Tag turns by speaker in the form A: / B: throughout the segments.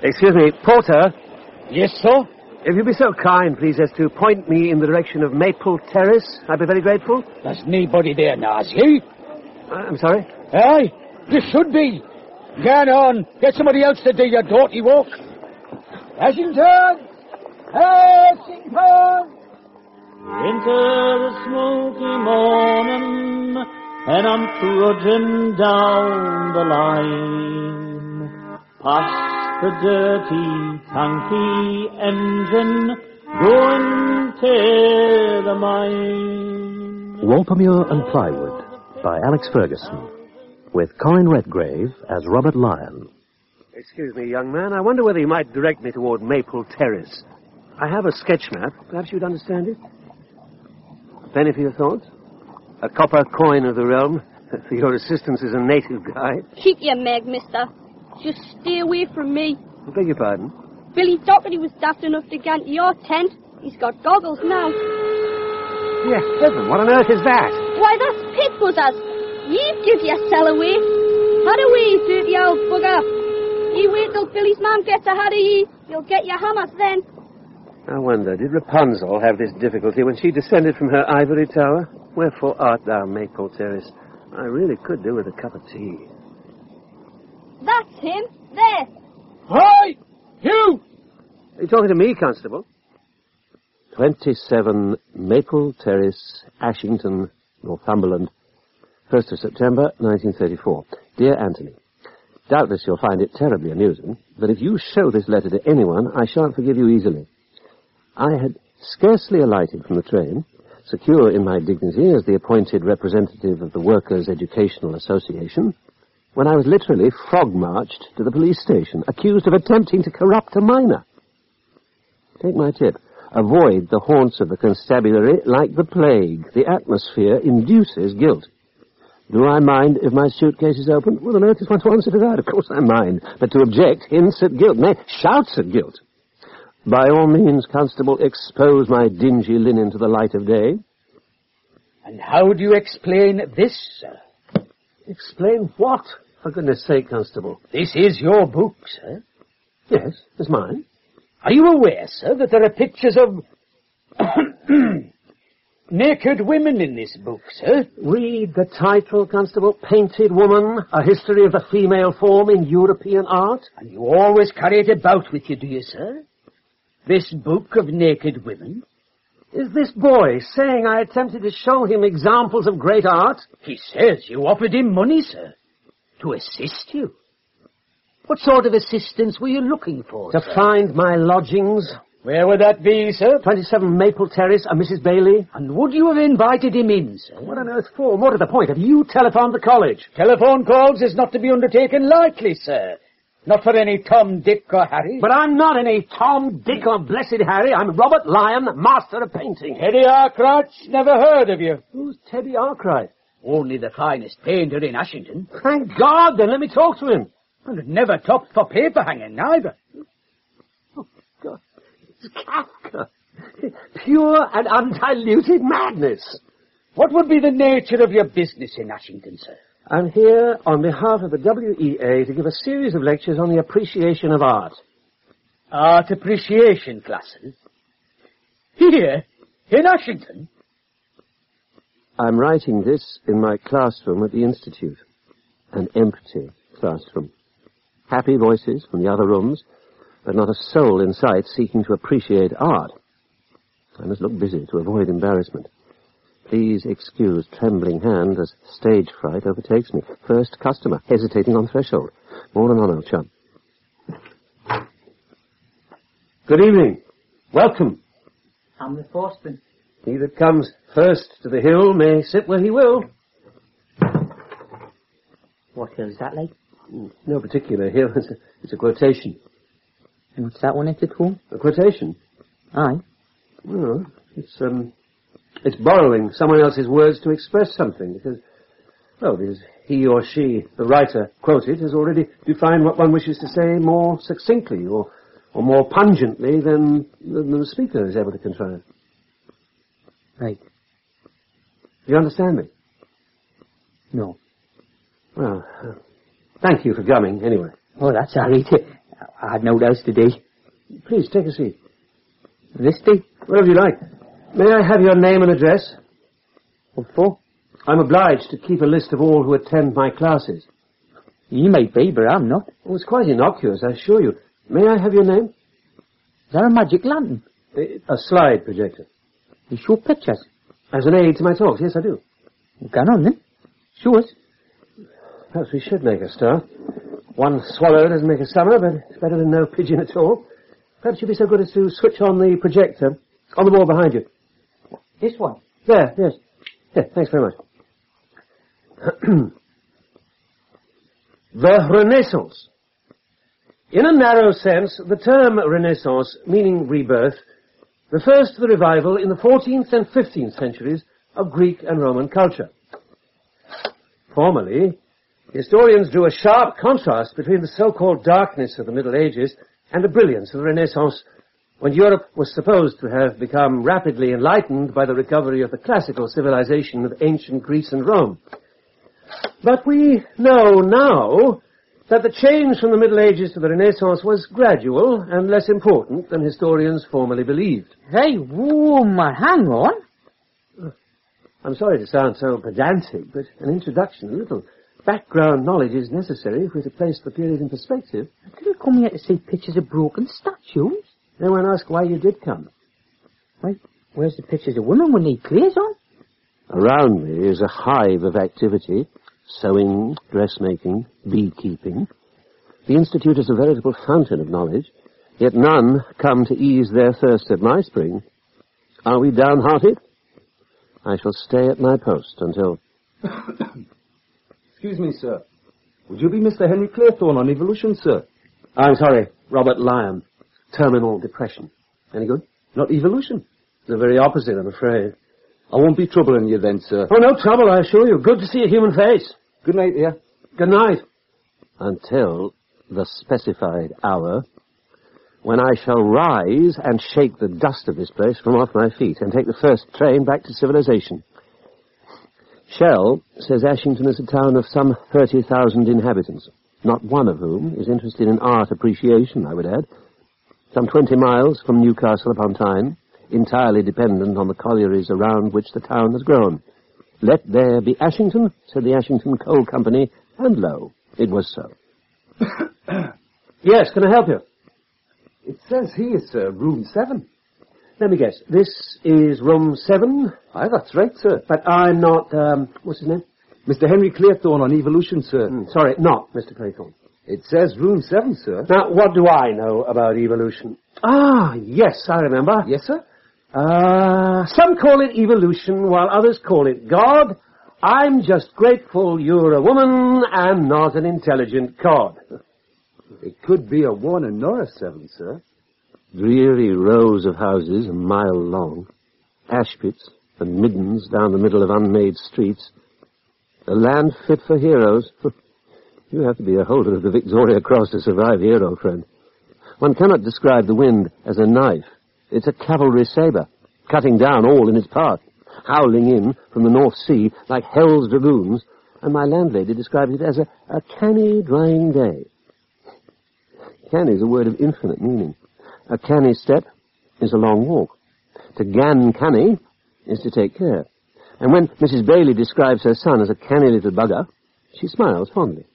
A: Excuse me, Porter.
B: Yes, sir?
A: If you'd be so kind, please, as to point me in the direction of Maple Terrace, I'd be very grateful.
B: There's nobody there, Nazi.
A: I'm sorry?
B: Aye, you should be. Get on. Get somebody else to do your dirty work. Ashington! Ashington!
C: Into the smoky morning, and I'm trudging down the line, past the dirty, tanky engine, going to the mine.
D: Walpermuir and Plywood by Alex Ferguson, with Colin Redgrave as Robert Lyon.
A: Excuse me, young man. I wonder whether you might direct me toward Maple Terrace. I have a sketch map. Perhaps you'd understand it. A penny for your thoughts? A copper coin of the realm. For your assistance as a native guide.
E: Keep your meg, mister. Just stay away from me.
A: I beg your pardon?
E: Billy Doherty was daft enough to get into your tent. He's got goggles now.
A: Yes, heaven. What on earth is that?
E: Why, that's pit buzzers. You give yourself away. Had away, you dirty old bugger. You wait till Billy's man gets ahead of ye. You'll get your hammers then.
A: I wonder, did Rapunzel have this difficulty when she descended from her ivory tower? Wherefore art thou, Maple Terrace? I really could do with a cup of tea.
E: That's him. There.
B: Hi! You!
A: Are you talking to me, Constable? 27 Maple Terrace, Ashington, Northumberland, 1st of September, 1934. Dear Anthony, doubtless you'll find it terribly amusing, but if you show this letter to anyone, I shan't forgive you easily. I had scarcely alighted from the train, secure in my dignity as the appointed representative of the Workers' Educational Association, when I was literally frog-marched to the police station, accused of attempting to corrupt a minor. Take my tip. Avoid the haunts of the constabulary like the plague. The atmosphere induces guilt. Do I mind if my suitcase is opened? Well, on earth is one to answer to that. Of course I mind. But to object hints at guilt, nay, shouts at guilt. By all means, Constable, expose my dingy linen to the light of day.
B: And how do you explain this, sir?
A: Explain what? For goodness sake, Constable.
B: This is your book, sir.
A: Yes, it's mine.
B: Are you aware, sir, that there are pictures of naked women in this book, sir?
A: Read the title, Constable. Painted Woman, A History of the Female Form in European Art.
B: And you always carry it about with you, do you, sir? This book of naked women?
A: Is this boy saying I attempted to show him examples of great art?
B: He says you offered him money, sir, to assist you. What sort of assistance were you looking for,
A: To
B: sir?
A: find my lodgings.
B: Where would that be, sir?
A: 27 Maple Terrace, Mrs. Bailey.
B: And would you have invited him in, sir?
A: What on earth for? More to the point, have you telephoned the college?
B: Telephone calls is not to be undertaken lightly, sir. Not for any Tom, Dick, or Harry.
A: But I'm not any Tom, Dick, or Blessed Harry. I'm Robert Lyon, master of painting.
B: Teddy Arkwright, never heard of you.
A: Who's Teddy Arkwright?
B: Only the finest painter in Ashington.
A: Thank God, then let me talk to him.
B: And it never topped for paper hanging, neither.
A: Oh, God. It's Kafka. Pure and undiluted madness.
B: What would be the nature of your business in Ashington, sir?
A: I'm here on behalf of the WEA to give a series of lectures on the appreciation of art.
B: Art appreciation classes? Here? In Ashington?
A: I'm writing this in my classroom at the Institute. An empty classroom. Happy voices from the other rooms, but not a soul in sight seeking to appreciate art. I must look busy to avoid embarrassment. Please excuse trembling hand as stage fright overtakes me. First customer, hesitating on threshold. More than on, old chum. Good evening. Welcome.
F: I'm the postman.
A: He that comes first to the hill may sit where he will.
F: What hill is that like?
A: No particular hill. It's a quotation.
F: And what's that one at the home?
A: A quotation?
F: Aye.
A: Well, it's borrowing someone else's words to express something, because he or she, the writer quoted, has already defined what one wishes to say more succinctly or more pungently than the speaker is able to contrive.
F: Right.
A: Do you understand me?
F: No.
A: Well, thank you for coming, anyway.
F: Oh, that's all right. had no else to do.
A: Please, take a seat.
F: This do?
A: Wherever you like. May I have your name and address?
F: What for?
A: I'm obliged to keep a list of all who attend my classes.
F: You may be, but I'm not.
A: Oh, it's quite innocuous, I assure you. May I have your name?
F: Is that a magic lantern?
A: A slide projector.
F: You show pictures?
A: As an aid to my talks, yes, I do.
F: Well, go on then. Show us.
A: Perhaps we should make a start. One swallow doesn't make a summer, but it's better than no pigeon at all. Perhaps you'd be so good as to switch on the projector on the wall behind you.
F: This one?
A: There, yes. Yeah, thanks very much. The Renaissance. In a narrow sense, the term Renaissance, meaning rebirth, refers to the revival in the 14th and 15th centuries of Greek and Roman culture. Formerly, historians drew a sharp contrast between the so-called darkness of the Middle Ages and the brilliance of the Renaissance, when Europe was supposed to have become rapidly enlightened by the recovery of the classical civilization of ancient Greece and Rome. But we know now that the change from the Middle Ages to the Renaissance was gradual and less important than historians formerly believed.
F: Hey, woman, hang on.
A: I'm sorry to sound so pedantic, but an introduction, a little background knowledge is necessary if we're to place the period in perspective.
F: Did you come here to see pictures of broken statues?
A: No one asked why you did come.
F: Wait, where's the pictures of women with neat clears on?
A: Around me is a hive of activity. Sewing, dressmaking, beekeeping. The Institute is a veritable fountain of knowledge, yet none come to ease their thirst at my spring. Are we downhearted? I shall stay at my post until...
G: Excuse me, sir. Would you be Mr. Henry Claythorne on Evolution, sir?
A: I'm sorry, Robert Lyon. Terminal depression. Any good?
G: Not Evolution.
A: The very opposite, I'm afraid.
G: I won't be troubling you then, sir.
A: Oh, no trouble, I assure you. Good to see a human face.
G: Good night, dear.
A: Good night. Until the specified hour, when I shall rise and shake the dust of this place from off my feet and take the first train back to civilization. Shell says Ashington is a town of some 30,000 inhabitants, not one of whom is interested in art appreciation, I would add. Some 20 miles from Newcastle upon Tyne, entirely dependent on the collieries around which the town has grown. Let there be Ashington, said the Ashington Coal Company, and lo, it was so. Yes, can I help you?
G: It says here, sir, room 7.
A: Let me guess, this is room 7?
G: Aye, that's right, sir.
A: But I'm not, what's his name?
G: Mr. Henry Claythorne on Evolution, sir.
A: Sorry, not Mr. Claythorne.
G: It says room 7, sir.
A: Now, what do I know about evolution? Ah, yes, I remember.
G: Yes, sir?
A: Some call it evolution, while others call it God. I'm just grateful you're a woman and not an intelligent cod.
G: It could be a 1 and not a 7, sir.
A: Dreary rows of houses, a mile long, ash pits and middens down the middle of unmade streets. A land fit for heroes. You have to be a holder of the Victoria Cross to survive hero, friend. One cannot describe the wind as a knife. It's a cavalry sabre, cutting down all in its path, howling in from the North Sea like hell's dragoons, and my landlady describes it as a canny, drying day. Canny is a word of infinite meaning. A canny step is a long walk. To gan canny is to take care. And when Mrs. Bailey describes her son as a canny little bugger, she smiles fondly.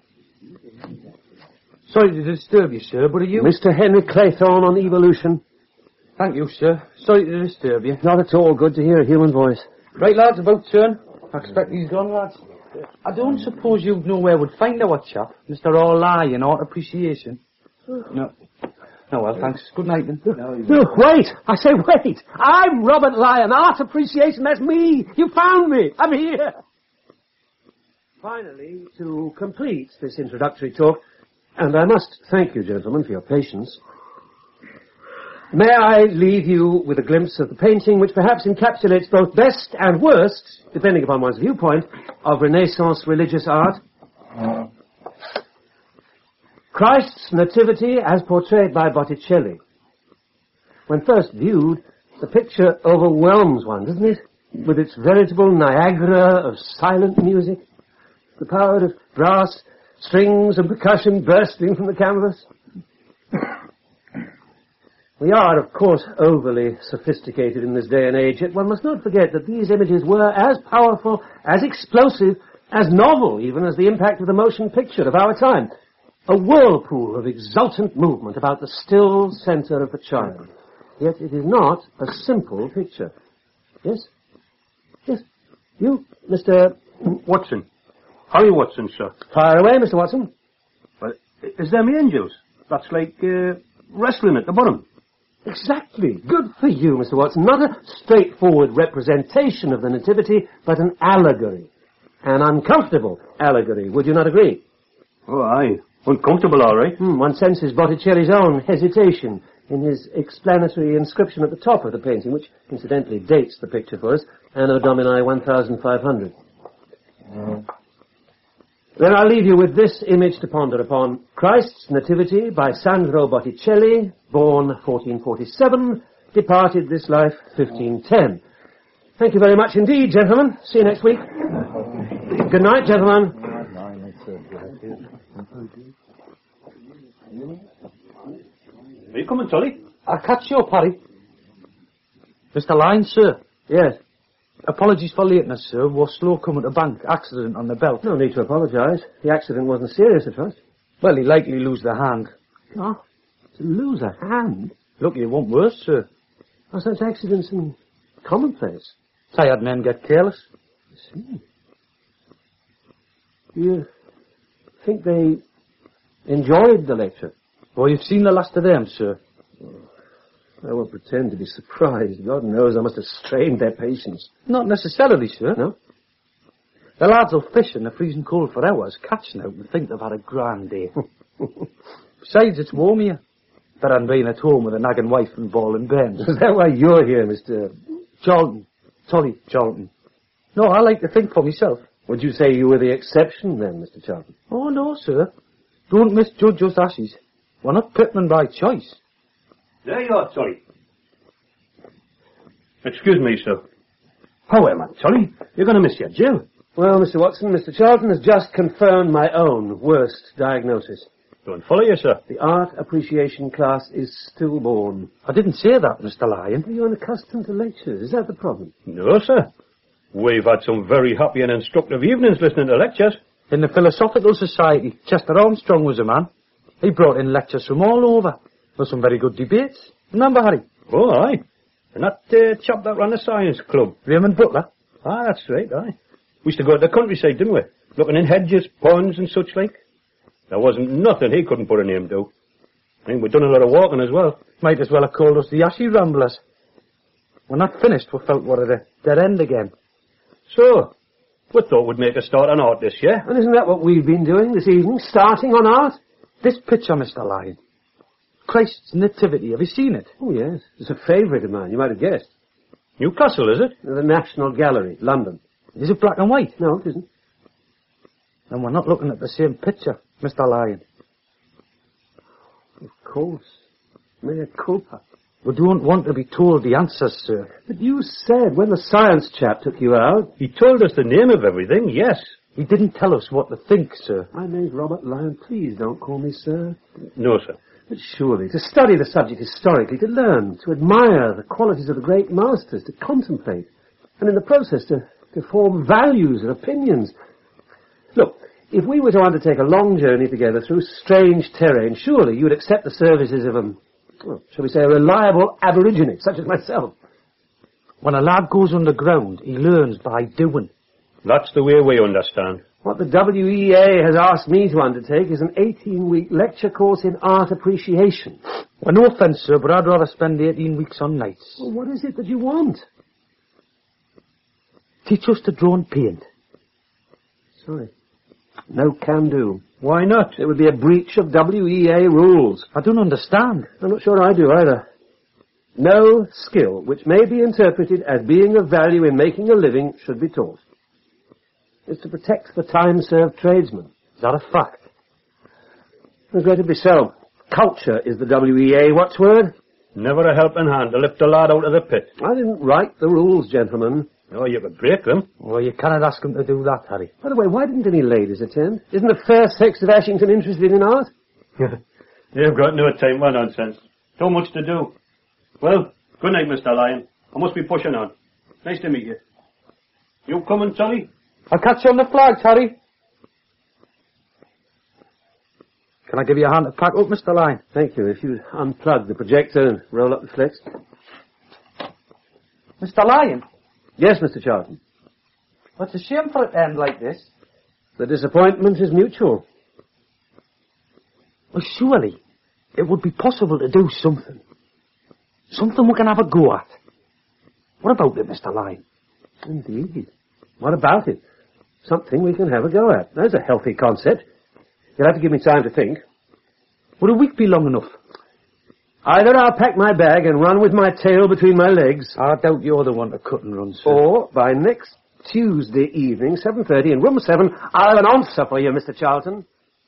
B: Sorry to disturb you, sir, but are you...
A: Mr. Henry Claythorne on evolution.
B: Thank you, sir. Sorry to disturb you.
A: Not at all. Good to hear a human voice.
B: Right, lads, about turn. I expect he's gone, lads. I don't suppose you know where we'd find our chap, Mr. All-Eye in Art Appreciation. No. No, well, thanks. Good night, then.
A: No, wait! I say wait! I'm Robert Lyon. Art Appreciation, that's me! You found me! I'm here! Finally, to complete this introductory talk, and I must thank you, gentlemen, for your patience, may I leave you with a glimpse of the painting which perhaps encapsulates both best and worst, depending upon one's viewpoint, of Renaissance religious art. Christ's Nativity as portrayed by Botticelli. When first viewed, the picture overwhelms one, doesn't it? With its veritable Niagara of silent music, the power of brass, strings and percussion bursting from the canvas. We are, of course, overly sophisticated in this day and age, yet one must not forget that these images were as powerful, as explosive, as novel, even as the impact of the motion picture of our time. A whirlpool of exultant movement about the still center of the child. Yet it is not a simple picture. Yes? Yes. You, Mr.
H: Watson. Harry Watson, sir.
A: Fire away, Mr. Watson.
H: Well, is them angels? That's like wrestling at the bottom.
A: Exactly. Good for you, Mr. Watson. Not a straightforward representation of the Nativity, but an allegory. An uncomfortable allegory. Would you not agree?
H: Oh, aye. Uncomfortable, all right.
A: One senses Botticelli's own hesitation in his explanatory inscription at the top of the painting, which incidentally dates the picture for us, Anno Domini 1500. Then I'll leave you with this image to ponder upon. Christ's Nativity by Sandro Botticelli, born 1447, departed this life 1510. Thank you very much indeed, gentlemen. See you next week. Good night, gentlemen.
H: Are you coming, Tolly?
B: I'll catch you up, Harry. Mr. Lyons, sir.
A: Yes.
B: Apologies for lateness, sir. We're slow coming to bank. Accident on the belt.
A: No need to apologise. The accident wasn't serious, I trust.
B: Well, he likely lose the hand.
A: Oh, to lose a hand?
B: Lucky it won't worse, sir.
A: Oh, such accidents are commonplace.
B: Tired men get careless.
A: I see. Do you think they enjoyed the lecture?
B: Oh, you've seen the last of them, sir.
A: I won't pretend to be surprised. God knows I must have strained their patience.
B: Not necessarily, sir.
A: No?
B: The lads will fish in the freezing cold for hours, catching out and think they've had a grand day. Besides, it's warm here. Better than being at home with a nagging wife and ball and bends.
A: Is that why you're here, Mr.
B: Charlton. Tolly Charlton. No, I like to think for myself.
A: Would you say you were the exception then, Mr. Charlton?
B: Oh, no, sir. Don't misjudge us ashes. We're not pitmen by choice.
H: There you are, Tolly. Excuse me, sir. How am I, Tolly? You're going to miss your Jill.
A: Well, Mr. Watson, Mr. Charlton has just confirmed my own worst diagnosis.
H: Don't follow you, sir.
A: The art appreciation class is stillborn.
B: I didn't say that, Mr. Lyon.
A: Are you unaccustomed to lectures? Is that the problem?
H: No, sir. We've had some very happy and instructive evenings listening to lectures.
B: In the Philosophical Society, Chester Armstrong was a man. He brought in lectures from all over. There were some very good debates. Remember, Harry?
H: Oh, aye. And that chap that ran the science club.
B: Raymond Butler?
H: Ah, that's right, aye. We used to go to the countryside, didn't we? Looking in hedges, ponds and such like. There wasn't nothing he couldn't put a name to. I think we'd done a lot of walking as well.
B: Might as well have called us the Ashy Ramblers. When that finished, we felt we're at a dead end again.
H: So, we thought we'd make a start on art this year.
A: And isn't that what we've been doing this evening, starting on art?
B: This picture, Mr. Lyon. Christ's Nativity. Have you seen it?
A: Oh, yes. It's a favourite of mine, you might have guessed.
H: Newcastle, is it?
A: The National Gallery, London.
B: Is it black and white?
A: No, it isn't.
B: Then we're not looking at the same picture, Mr. Lyon.
A: Of course. Mea culpa.
B: We don't want to be told the answers, sir.
A: But you said when the science chap took you out...
H: He told us the name of everything, yes.
B: He didn't tell us what to think, sir.
A: My name's Robert Lyon. Please don't call me sir.
H: No, sir.
A: But surely, to study the subject historically, to learn, to admire the qualities of the great masters, to contemplate, and in the process to form values and opinions. Look, if we were to undertake a long journey together through strange terrain, surely you would accept the services of well, shall we say, a reliable aborigine, such as myself.
B: When a lad goes underground, he learns by doing.
H: That's the way we understand.
A: What the WEA has asked me to undertake is an 18-week lecture course in art appreciation.
B: Well, no offence, sir, but I'd rather spend 18 weeks on nights.
A: Well, what is it that you want?
B: Teach us to draw and paint.
A: Sorry. No can do.
H: Why not?
A: It would be a breach of WEA rules.
B: I don't understand.
A: I'm not sure I do either. No skill which may be interpreted as being of value in making a living should be taught. It's to protect the time-served tradesman.
B: Is that a fact?
A: Regrettably so. Culture is the WEA watchword.
H: Never a helping hand to lift a lad out of the pit.
A: I didn't write the rules, gentlemen.
H: Oh, you could break them.
B: Well, you cannot ask him to do that, Harry.
A: By the way, why didn't any ladies attend? Isn't the fair sex of Ashington interested in art?
H: They've got no time for nonsense. Too much to do. Well, good night, Mr. Lyon. I must be pushing on. Nice to meet you. You coming, Sonny?
B: I'll catch you on the flags, Harry. Can I give you a hand to pack up, Mr. Lyon?
A: Thank you. If you'd unplug the projector and roll up the flex.
B: Mr. Lyon?
A: Yes, Mr. Charlton.
B: Well, it's a shame for it to end like this.
A: The disappointment is mutual.
F: Well, surely it would be possible to do something. Something we can have a go at. What about it, Mr. Lyon?
A: Indeed. What about it? Something we can have a go at. That's a healthy concept. You'll have to give me time to think.
F: Would a week be long enough?
A: Either I'll pack my bag and run with my tail between my legs,
F: I doubt you're the one to cut and run, sir.
A: or by next Tuesday evening, 7:30 in room 7, I'll have an answer for you, Mr. Charlton.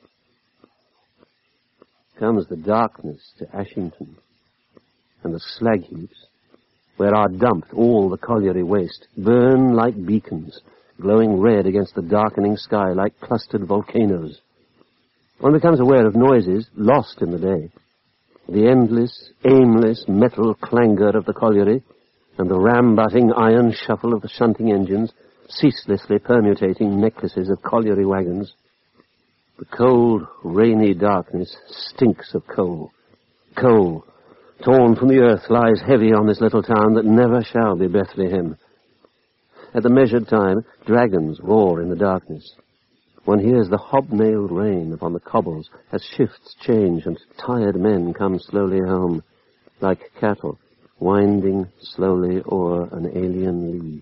A: Comes the darkness to Ashington, and the slag heaps, where are dumped all the colliery waste, burn like beacons, glowing red against the darkening sky like clustered volcanoes. One becomes aware of noises lost in the day. The endless, aimless metal clangor of the colliery and the ram-butting iron shuffle of the shunting engines, ceaselessly permutating necklaces of colliery wagons. The cold, rainy darkness stinks of coal. Coal, torn from the earth, lies heavy on this little town that never shall be Bethlehem. At the measured time, dragons roar in the darkness. One hears the hobnailed rain upon the cobbles as shifts change and tired men come slowly home, like cattle winding slowly o'er an alien lea.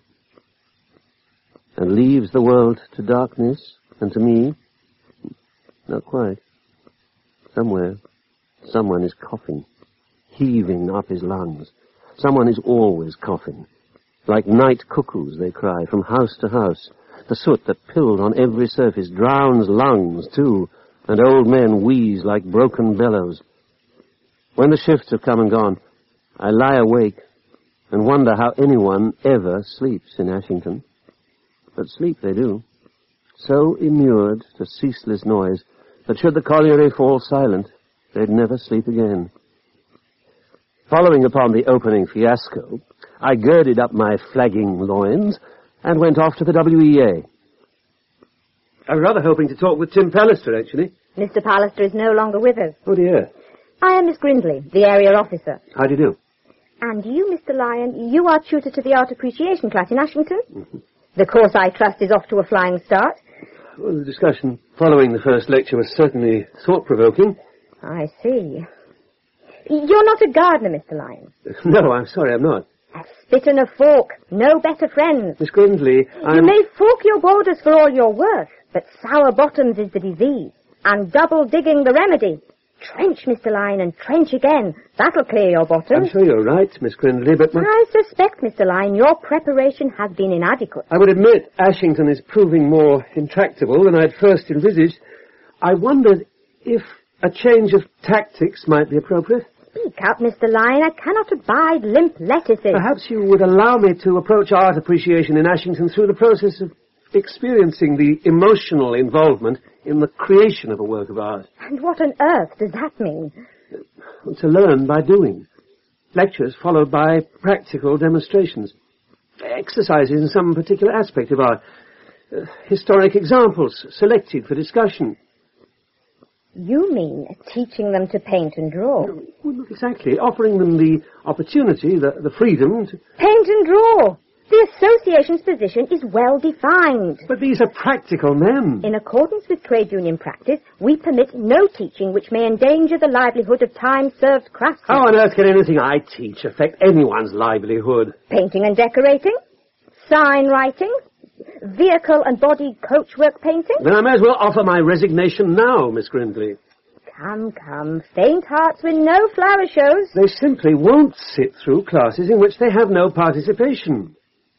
A: And leaves the world to darkness, and to me? Not quite. Somewhere, someone is coughing, heaving up his lungs. Someone is always coughing. Like night cuckoos, they cry, from house to house. The soot that pilled on every surface drowns lungs, too, and old men wheeze like broken bellows. When the shifts have come and gone, I lie awake and wonder how anyone ever sleeps in Ashington. But sleep they do, so immured to ceaseless noise that should the colliery fall silent, they'd never sleep again. Following upon the opening fiasco, I girded up my flagging loins and went off to the WEA. I was rather hoping to talk with Tim Pallister, actually.
I: Mr. Pallister is no longer with us.
A: Oh, dear.
I: I am Miss Grindley, the area officer.
A: How do you do?
I: And you, Mr. Lyon, you are tutor to the art appreciation class in Ashington? Mm-hmm. The course, I trust, is off to a flying start.
A: Well, the discussion following the first lecture was certainly thought-provoking.
I: I see. You're not a gardener, Mr. Lyon.
A: No, I'm sorry, I'm not.
I: A spit and a fork, no better friends.
A: Miss Grindley,
I: You may fork your borders for all your worth, but sour bottoms is the disease, and double digging the remedy. Trench, Mr. Lyon, and trench again. That'll clear your bottom.
A: I'm sure you're right, Miss Grindley, but
I: I suspect, Mr. Lyon, your preparation has been inadequate.
A: I would admit Ashington is proving more intractable than I'd first envisaged. I wondered if a change of tactics might be appropriate.
I: Speak up, Mr. Lyon. I cannot abide limp lettuces.
A: Perhaps you would allow me to approach art appreciation in Ashington through the process of experiencing the emotional involvement in the creation of a work of art.
I: And what on earth does that mean?
A: To learn by doing. Lectures followed by practical demonstrations. Exercises in some particular aspect of art. Historic examples selected for discussion.
I: You mean teaching them to paint and draw?
A: No, well, not exactly. Offering them the opportunity, the freedom to...
I: Paint and draw! The association's position is well defined.
A: But these are practical men.
I: In accordance with trade union practice, we permit no teaching which may endanger the livelihood of time-served craftsmen.
A: How on earth can anything I teach affect anyone's livelihood?
I: Painting and decorating, sign writing, vehicle and body coachwork painting.
A: Then I may as well offer my resignation now, Miss Grindley.
I: Come, come. Faint hearts win no flower shows.
A: They simply won't sit through classes in which they have no participation.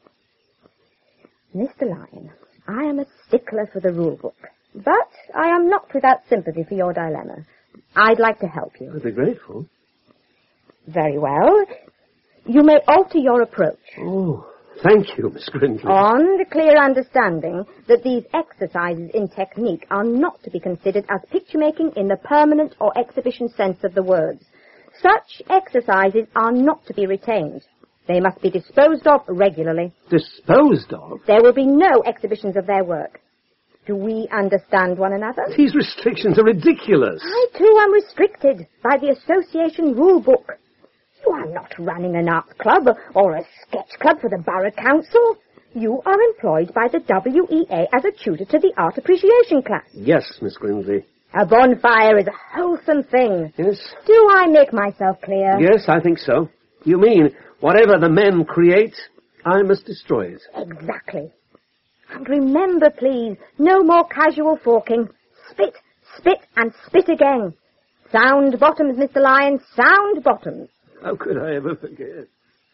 I: Mr. Lyon, I am a stickler for the rule book, but I am not without sympathy for your dilemma. I'd like to help you.
A: I'd be grateful.
I: Very well. You may alter your approach.
A: Oh, thank you, Miss Grindley.
I: On the clear understanding that these exercises in technique are not to be considered as picture-making in the permanent or exhibition sense of the words. Such exercises are not to be retained. They must be disposed of regularly.
A: Disposed of?
I: There will be no exhibitions of their work. Do we understand one another?
A: These restrictions are ridiculous.
I: I, too, am restricted by the association rule book. You are not running an arts club or a sketch club for the borough council. You are employed by the WEA as a tutor to the art appreciation class.
A: Yes, Miss Grimsby.
I: A bonfire is a wholesome thing.
A: Yes?
I: Do I make myself clear?
A: Yes, I think so. You mean, whatever the men create, I must destroy it.
I: Exactly. And remember, please, no more casual forking. Spit, spit, and spit again. Sound bottoms, Mr. Lyon, sound bottoms.
A: How could I ever forget?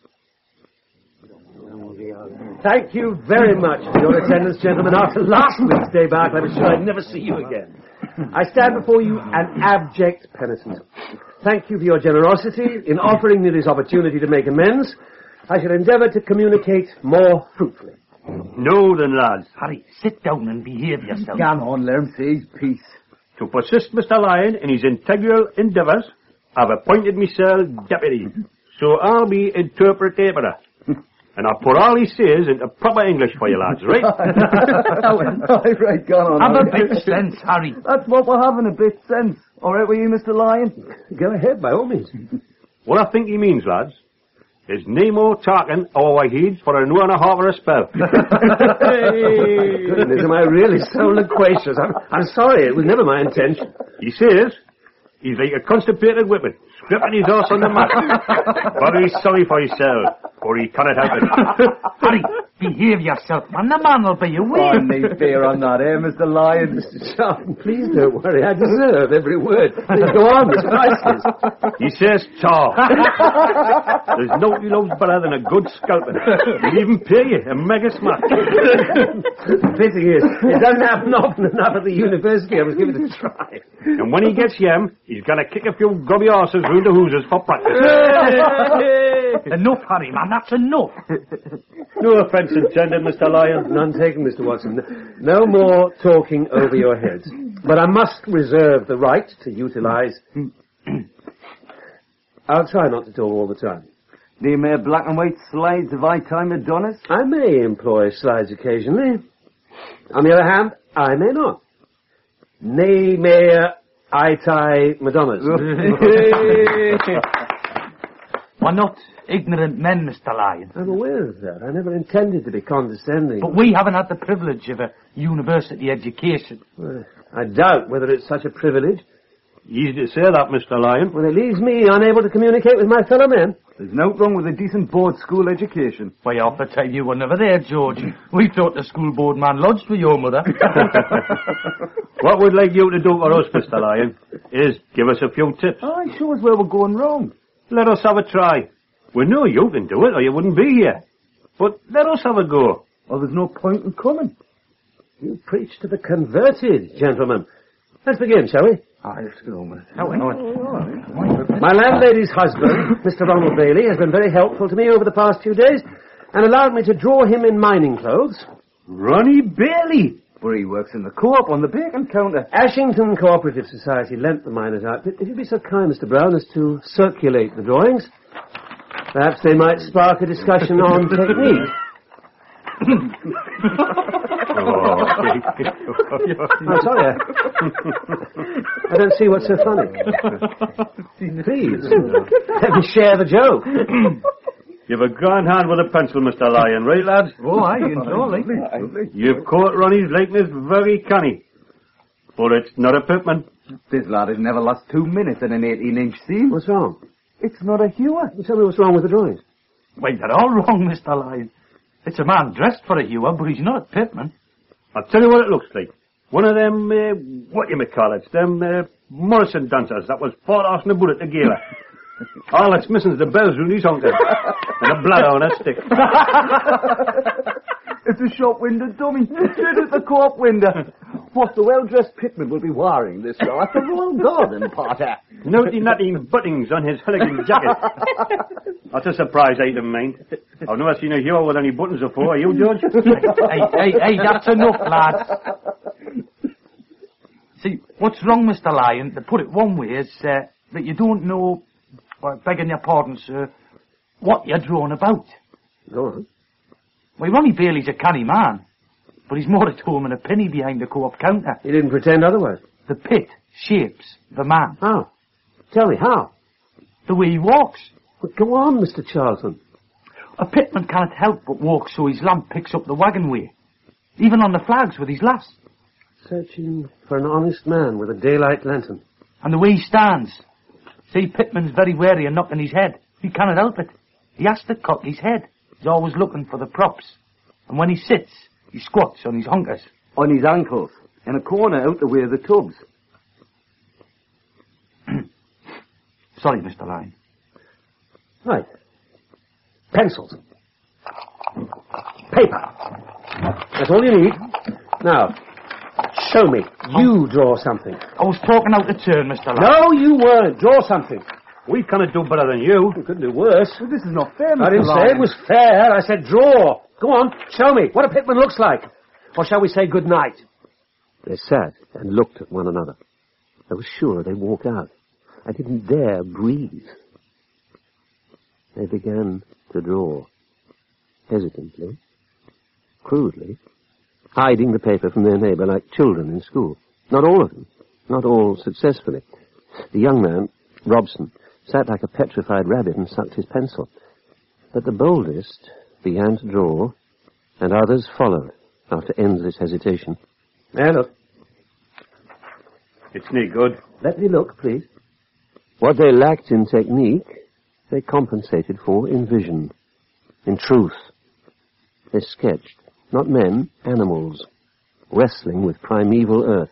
A: Thank you very much for your attendance, gentlemen. After last week's debacle, I was sure I'd never see you again. I stand before you an abject penitent. Thank you for your generosity in offering me this opportunity to make amends. I shall endeavour to communicate more fruitfully.
H: No then, lads.
F: Harry, sit down and behave yourself.
B: Come on, let him say his piece.
H: To persist Mr. Lyon in his integral endeavours, I've appointed myself deputy, so I'll be interpreter. And I'll put all he says into proper English for you lads, right?
B: Right, go on.
F: Have a bit of sense, Harry.
B: That's what we're having, a bit of sense. All right with you, Mr. Lyon?
A: Go ahead, by all means.
H: What I think he means, lads, is no more talking our heads for an hour and a half or a spell.
A: Goodness, am I really so loquacious? I'm sorry, it was never my intention.
H: He says he's like a constipated whippet, scraping his horse on the mat. Very sorry for himself, for he cannot help it.
F: Harry, behave yourself, man. The man will be away.
B: Oh, need fear on that, eh, Mr. Lyon?
A: Mr. Charlton, please don't worry. I deserve every word. Please go on, Miss Priceless.
H: He says, Chaw. There's nobody loves better than a good scalping. He'll even pay you a mega smack.
A: The pity is, it doesn't happen often enough at the university. I must give it a try.
H: And when he gets home, he's going to kick a few grubby horses round the hooses for practice.
F: Enough, Harry, man. That's enough.
H: No offence intended, Mr. Lyon.
A: None taken, Mr. Watson. No more talking over your heads. But I must reserve the right to utilise... I'll try not to talk all the time.
B: The mere black and white slides of I-time Adonis?
A: I may employ slides occasionally. On the other hand, I may not. Nay, mere I-tie Madonnas.
F: We're not ignorant men, Mr. Lyon.
A: I'm aware of that. I never intended to be condescending.
F: But we haven't had the privilege of a university education.
A: Well, I doubt whether it's such a privilege.
H: Easy to say that, Mr. Lyon.
A: Well, it leaves me unable to communicate with my fellow men.
B: There's no wrong with a decent board school education.
F: Why, half the time you were never there, George. We thought the school board man lodged with your mother.
H: What we'd like you to do for us, Mr. Lyon, is give us a few tips.
B: Oh, it shows where we're going wrong.
H: Let us have a try. We know you can do it, or you wouldn't be here. But let us have a go.
B: Oh, there's no point in coming.
A: You preach to the converted, gentlemen. Let's begin, shall we?
B: Let's go on with it.
A: My landlady's husband, Mr. Ronald Bailey, has been very helpful to me over the past few days and allowed me to draw him in mining clothes.
H: Ronnie Bailey!
B: Where he works in the co-op on the bacon counter.
A: Ashington Cooperative Society lent the miners' outfit. If you'd be so kind, Mr. Brown, as to circulate the drawings, perhaps they might spark a discussion on technique. I'm sorry. I don't see what's so funny. Please, let me share the joke.
H: You've a grand hand with a pencil, Mr. Lyon, right, lads?
F: Oh, aye, entirely.
H: You've caught Ronnie's likeness very canny. But it's not a Pitman.
B: This lad has never lost 2 minutes in an 18-inch scene.
A: What's wrong?
B: It's not a hewer.
A: You tell me what's wrong with the drawings.
F: Why, they're all wrong, Mr. Lyon. It's a man dressed for a hewer, but he's not a pitman.
H: I'll tell you what it looks like. One of them, what you may call it, them Morrison dancers that was fought off in the bullet together. All that's missing is the bells round his honker. And a bladder on a stick.
B: It's a shop window dummy. Straight at the co-op window. What the well-dressed pitman will be wearing this year at the Royal Garden Party.
H: Nutty buttons on his Hilligan jacket. That's a surprise item, mind. I've never seen a hero with any buttons before. You, George?
F: Hey, that's enough, lads. See, what's wrong, Mr. Lyon, to put it one way, is that you don't know Well, begging your pardon, sir, what you're drawing about.
A: Go on.
F: Well, Ronnie Bailey's a canny man, but he's more at home than a penny behind the co-op counter.
A: He didn't pretend otherwise.
F: The pit shapes the man.
A: How? Tell me, how?
F: The way he walks.
A: Well, go on, Mr. Charlton.
F: A pitman can't help but walk so his lamp picks up the wagon way. Even on the flags with his lass.
A: Searching for an honest man with a daylight lantern.
F: And the way he stands. See, pitman's very wary of knocking his head. He cannot help it. He has to cock his head. He's always looking for the props. And when he sits, he squats on his hunkers.
B: On his ankles. In a corner out the way of the tubs.
F: Sorry, Mr. Lyon.
A: Right. Pencils. Paper. That's all you need. Now, show me. You draw something.
F: I was talking out of turn, Mr. Lyon.
A: No, you weren't. Draw something.
H: We cannot do better than you.
A: You couldn't do worse.
B: Well, this is not fair, Mr.
A: I didn't say it was fair. I said draw. Go on, show me what a pitman looks like. Or shall we say good night? They sat and looked at one another. I was sure they'd walk out. I didn't dare breathe. They began to draw. Hesitantly. Crudely. Hiding the paper from their neighbour like children in school. Not all of them. Not all successfully. The young man, Robson, sat like a petrified rabbit and sucked his pencil. But the boldest began to draw, and others followed after endless hesitation. There, look.
H: It's no good.
A: Let me look, please. What they lacked in technique, they compensated for in vision, in truth. They sketched, not men, animals, wrestling with primeval earth.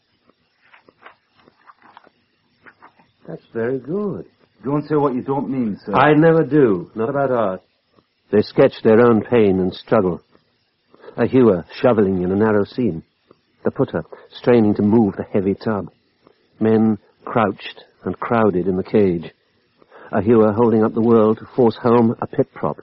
A: That's very good.
B: Don't say what you don't mean, sir.
A: I never do. Not about art. They sketched their own pain and struggle. A hewer shoveling in a narrow seam. The putter straining to move the heavy tub. Men crouched and crowded in the cage. A hewer holding up the world to force home a pit prop.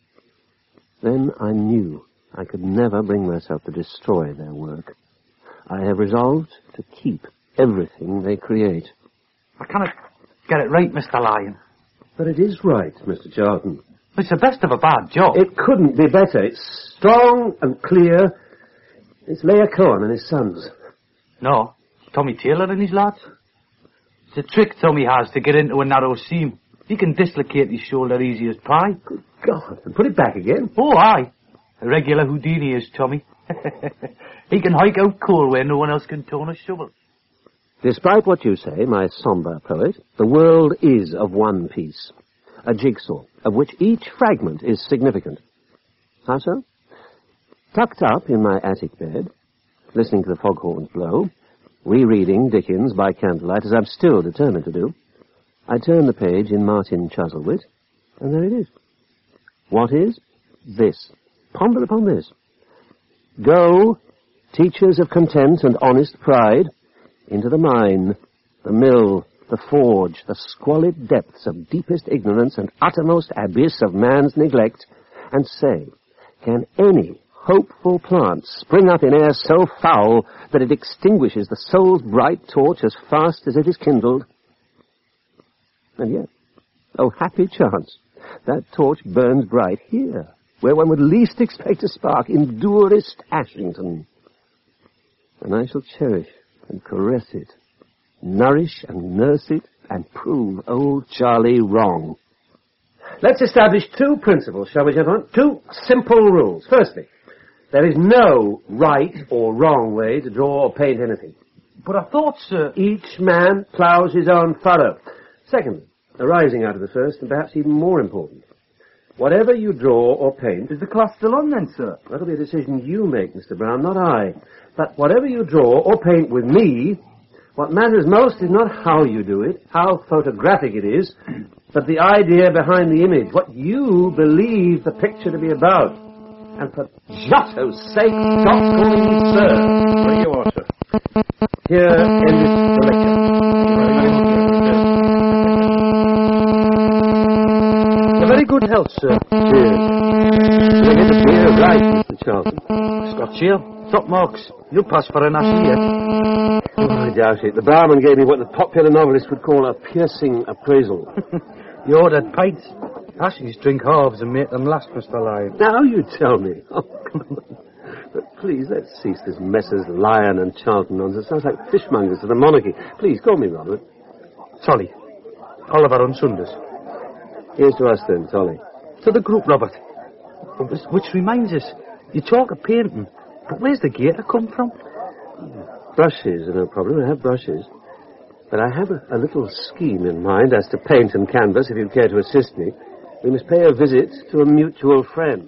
A: Then I knew I could never bring myself to destroy their work. I have resolved to keep everything they create.
F: I cannot get it right, Mr. Lyon.
A: But it is right, Mr. Charlton.
F: It's the best of a bad job.
A: It couldn't be better. It's strong and clear. It's Leah Cohen and his sons.
F: No, Tommy Taylor and his lads. It's a trick Tommy has to get into a narrow seam. He can dislocate his shoulder easy as pie.
A: Good God, and put it back again.
F: Oh, aye. A regular Houdini is Tommy. He can hike out coal where no one else can turn a shovel.
A: Despite what you say, my sombre poet, the world is of one piece. A jigsaw, of which each fragment is significant. How so? Tucked up in my attic bed, listening to the foghorns blow, rereading Dickens by candlelight, as I'm still determined to do, I turn the page in Martin Chuzzlewit, and there it is. What is? This. Ponder upon this. Go, teachers of content and honest pride, into the mine, the mill, the forge, the squalid depths of deepest ignorance and uttermost abyss of man's neglect, and say, can any hopeful plant spring up in air so foul that it extinguishes the soul's bright torch as fast as it is kindled? And yet, oh happy chance, that torch burns bright here, where one would least expect a spark, in Durest Ashington. And I shall cherish and caress it, nourish and nurse it, and prove old Charlie wrong. Let's establish two principles, shall we, gentlemen? Two simple rules. Firstly, there is no right or wrong way to draw or paint anything.
F: But I thought, sir...
A: Each man ploughs his own furrow. Secondly, arising out of the first, and perhaps even more important, whatever you draw or paint...
B: Is the class still on then, sir?
A: That'll be a decision you make, Mr. Brown, not I. But whatever you draw or paint with me, what matters most is not how you do it, how photographic it is, but the idea behind the image, what you believe the picture to be about. And for Giotto's sake, stop calling me sir.
H: Where you are, sir?
A: Here endeth the lecture. A very good health, sir. Cheers. We're going to beer right, Mr. Charlton.
F: Scotch ale. Top marks. You'll pass for an ass
A: Oh, I doubt it. The barman gave me what the popular novelist would call a piercing appraisal.
B: You ordered pints. Ashies drink halves and make them last, Mr. Lyon.
A: Now you tell me. Oh, come on. But please, let's cease this Messrs. Lyon and Charlton nonsense. It sounds like fishmongers of the monarchy. Please, call me Robert.
B: Tolly. Oliver on Sundays.
A: Here's to us then, Tolly.
B: To the group, Robert. Which reminds us, you talk of painting, but where's the gator come from?
A: Brushes are no problem. I have brushes. But I have a little scheme in mind as to paint and canvas, if you'd care to assist me. We must pay a visit to a mutual friend.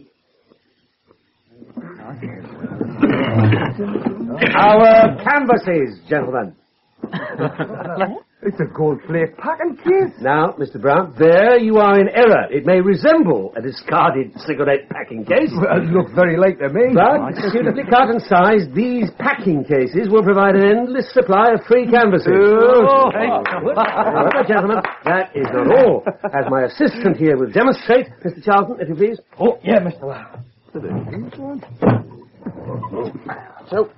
G: Our canvases, gentlemen. It's a gold plate packing case. Now, Mr. Brown, there you are in error. It may resemble a discarded cigarette packing case.
B: Well, it looks very like to me.
G: But, suitably cut and sized, these packing cases will provide an endless supply of free canvases. However, gentlemen, that is not all. As my assistant here will demonstrate, Mr. Charlton, if you please.
B: Oh, yeah, Mr. Lamb.
G: So.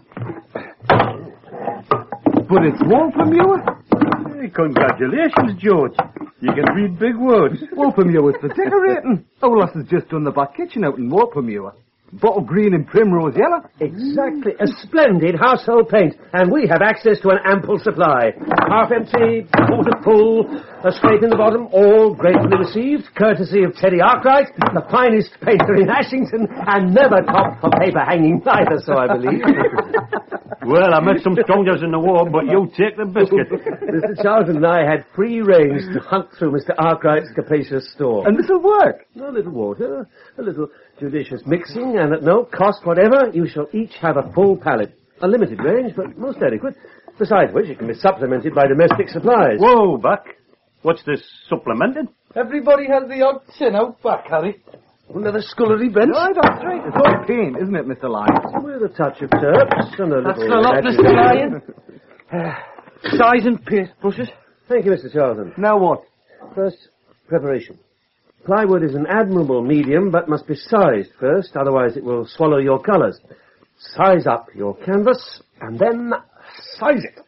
G: But it's Wolfemuir.
H: Hey, congratulations, George. You can read big words.
G: Wolfemuir for decorating. Our lass has just done the back kitchen out in Wolfemuir. Bottle green and primrose yellow. Exactly. A splendid household paint. And we have access to an ample supply. Half empty, quarter full, a scrape in the bottom, all gratefully received, courtesy of Teddy Arkwright, the finest painter in Ashington, and never topped for paper hanging either, so I believe.
H: Well, I met some strangers in the war, but you take the biscuit.
G: Mr. Charlton and I had free range to hunt through Mr. Arkwright's capacious store. And this'll work. A little water, a little judicious mixing, and at no cost whatever, you shall each have a full palette. A limited range, but most adequate. Besides which, it can be supplemented by domestic supplies.
H: Whoa, Buck. What's this, supplemented?
B: Everybody has the odd tin out back, Harry.
G: Another scullery bench?
B: No, that's right. It's all paint, isn't it, Mr. Lyon?
G: With a touch of turps and a
B: That's
G: little...
B: a lot, Mr. Lyon. Size and paste brushes.
G: Thank you, Mr. Charlton.
B: Now what?
G: First, preparation. Plywood is an admirable medium, but must be sized first, otherwise it will swallow your colours. Size up your canvas, and then size it.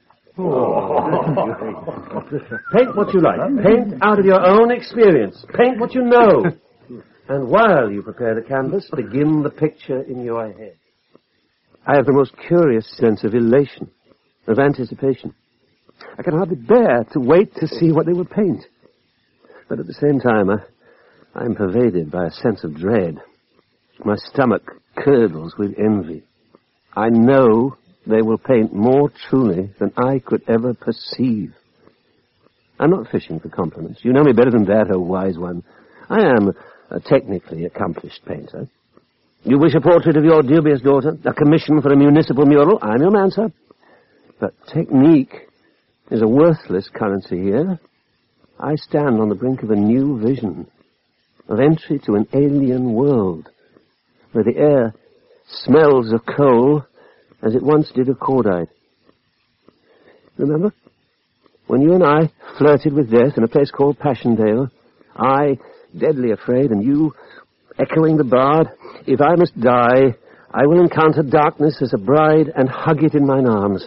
G: Paint what you like. Paint out of your own experience. Paint what you know. And while you prepare the canvas, begin the picture in your head.
A: I have the most curious sense of elation, of anticipation. I can hardly bear to wait to see what they will paint. But at the same time, I'm pervaded by a sense of dread. My stomach curdles with envy. I know they will paint more truly than I could ever perceive. I'm not fishing for compliments. You know me better than that, O wise one. I am a technically accomplished painter. You wish a portrait of your dubious daughter, a commission for a municipal mural? I'm your man, sir. But technique is a worthless currency here. I stand on the brink of a new vision, of entry to an alien world, where the air smells of coal as it once did of cordite. Remember? When you and I flirted with death in a place called Passchendaele, I, deadly afraid, and you, echoing the bard, if I must die, I will encounter darkness as a bride and hug it in mine arms.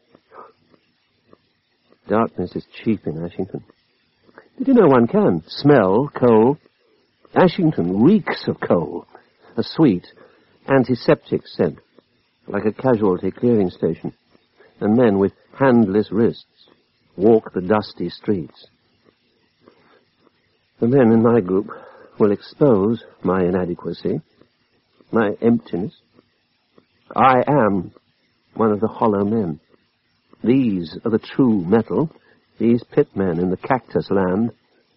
A: Darkness is cheap in Ashington. Did you know one can smell coal? Ashington reeks of coal, a sweet, antiseptic scent, like a casualty clearing station, and men with handless wrists walk the dusty streets. The men in my group will expose my inadequacy, my emptiness. I am one of the hollow men. These are the true metal, these pitmen in the cactus land.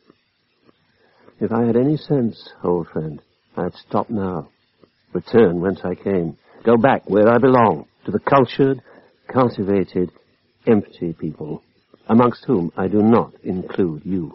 A: If I had any sense, old friend, I'd stop now, return whence I came, go back where I belong, to the cultured, cultivated, empty people, amongst whom I do not include you.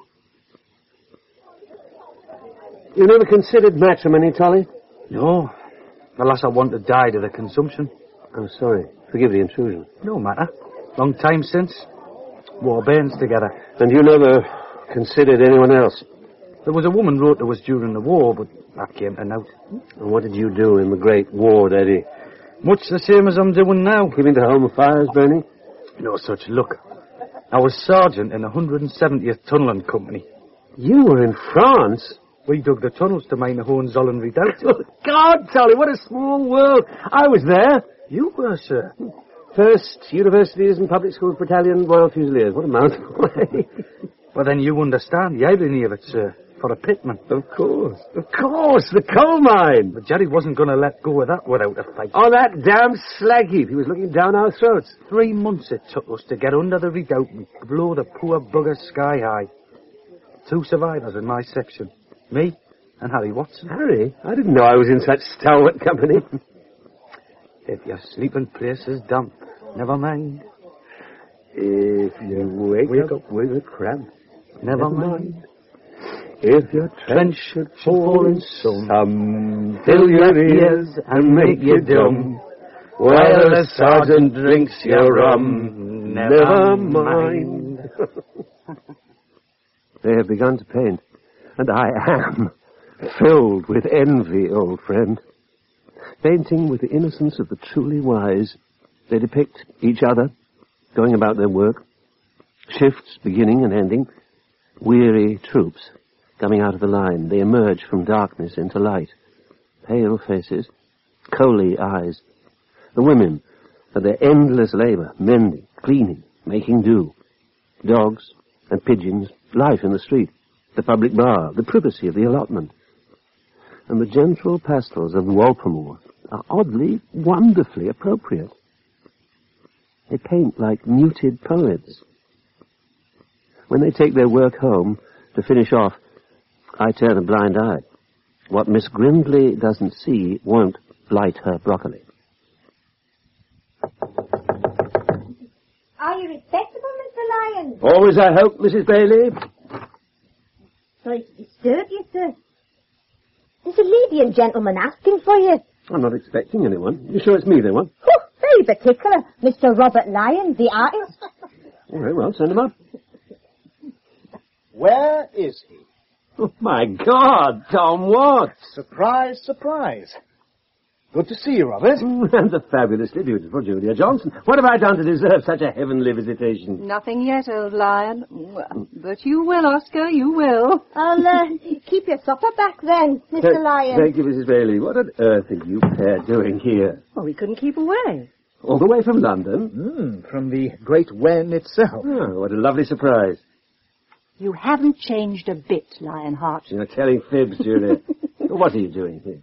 G: You never considered matrimony, Tolly?
B: No. Unless I want to die to the consumption.
G: I'm sorry. Forgive the intrusion.
B: No matter. Long time since. Wore bairns together.
G: And you never considered anyone else?
B: There was a woman wrote to us during the war, but that came to naught.
G: And what did you do in the Great War, Daddy?
B: Much the same as I'm doing now.
G: Keeping the home fires burning?
B: No such luck. I was sergeant in the 170th Tunnelling Company.
A: You were in France?
F: We dug the tunnels to mine the Hohenzollern Redoubt.
A: Oh, God, Tolly, what a small world. I was there.
F: You were, sir.
A: First Universities and Public Schools Battalion, Royal Fusiliers. What a mountain away.
F: Well, then you understand the irony of it, sir. For a pitman.
A: Of course, the coal mine.
F: But Jerry wasn't going to let go of that without a fight.
A: Oh, that damn slag heap. He was looking down our throats.
F: 3 months it took us to get under the redoubt and blow the poor bugger sky high. 2 survivors in my section. Me and Harry Watson.
A: Harry? I didn't know I was in such stalwart company.
F: If your sleeping place is damp, never mind.
A: If you wake up with a cramp,
F: never mind.
A: If your trench should fall in some, fill your ears and make you dumb, while the sergeant drinks your rum, never mind. They have begun to paint, and I am filled with envy, old friend. Painting with the innocence of the truly wise, they depict each other, going about their work, shifts beginning and ending, weary troops coming out of the line. They emerge from darkness into light. Pale faces, coaly eyes. The women at their endless labour, mending, cleaning, making do. Dogs and pigeons, life in the street, the public bar, the privacy of the allotment. And the gentle pastels of Walpurmoor are oddly, wonderfully appropriate. They paint like muted poets. When they take their work home to finish off, I turn a blind eye. What Miss Grindley doesn't see won't blight her broccoli.
I: Are you respectable, Mr. Lyon?
A: Always, I hope, Mrs. Bailey.
I: Sorry to disturb you, sir. There's a lady and gentleman asking for you.
A: I'm not expecting anyone. You sure it's me they want?
I: Oh, very particular. Mr. Robert Lyon, the artist.
A: All right, well, send him up.
J: Where is he?
A: Oh, my God, Tom Watts.
J: Surprise, surprise. Good to see you, Robert.
A: And the fabulously beautiful Julia Johnson. What have I done to deserve such a heavenly visitation?
K: Nothing yet, old lion. But you will, Oscar, you will.
I: I'll keep your supper back then, Mr. Lyon.
A: Thank you, Mrs. Bailey. What on earth are you pair doing here?
K: Well, we couldn't keep away.
A: All the way from London?
J: From the Great Wen itself.
A: Oh, what a lovely surprise.
K: You haven't changed a bit, Lionheart.
A: You're telling fibs, Julia. What are you doing here?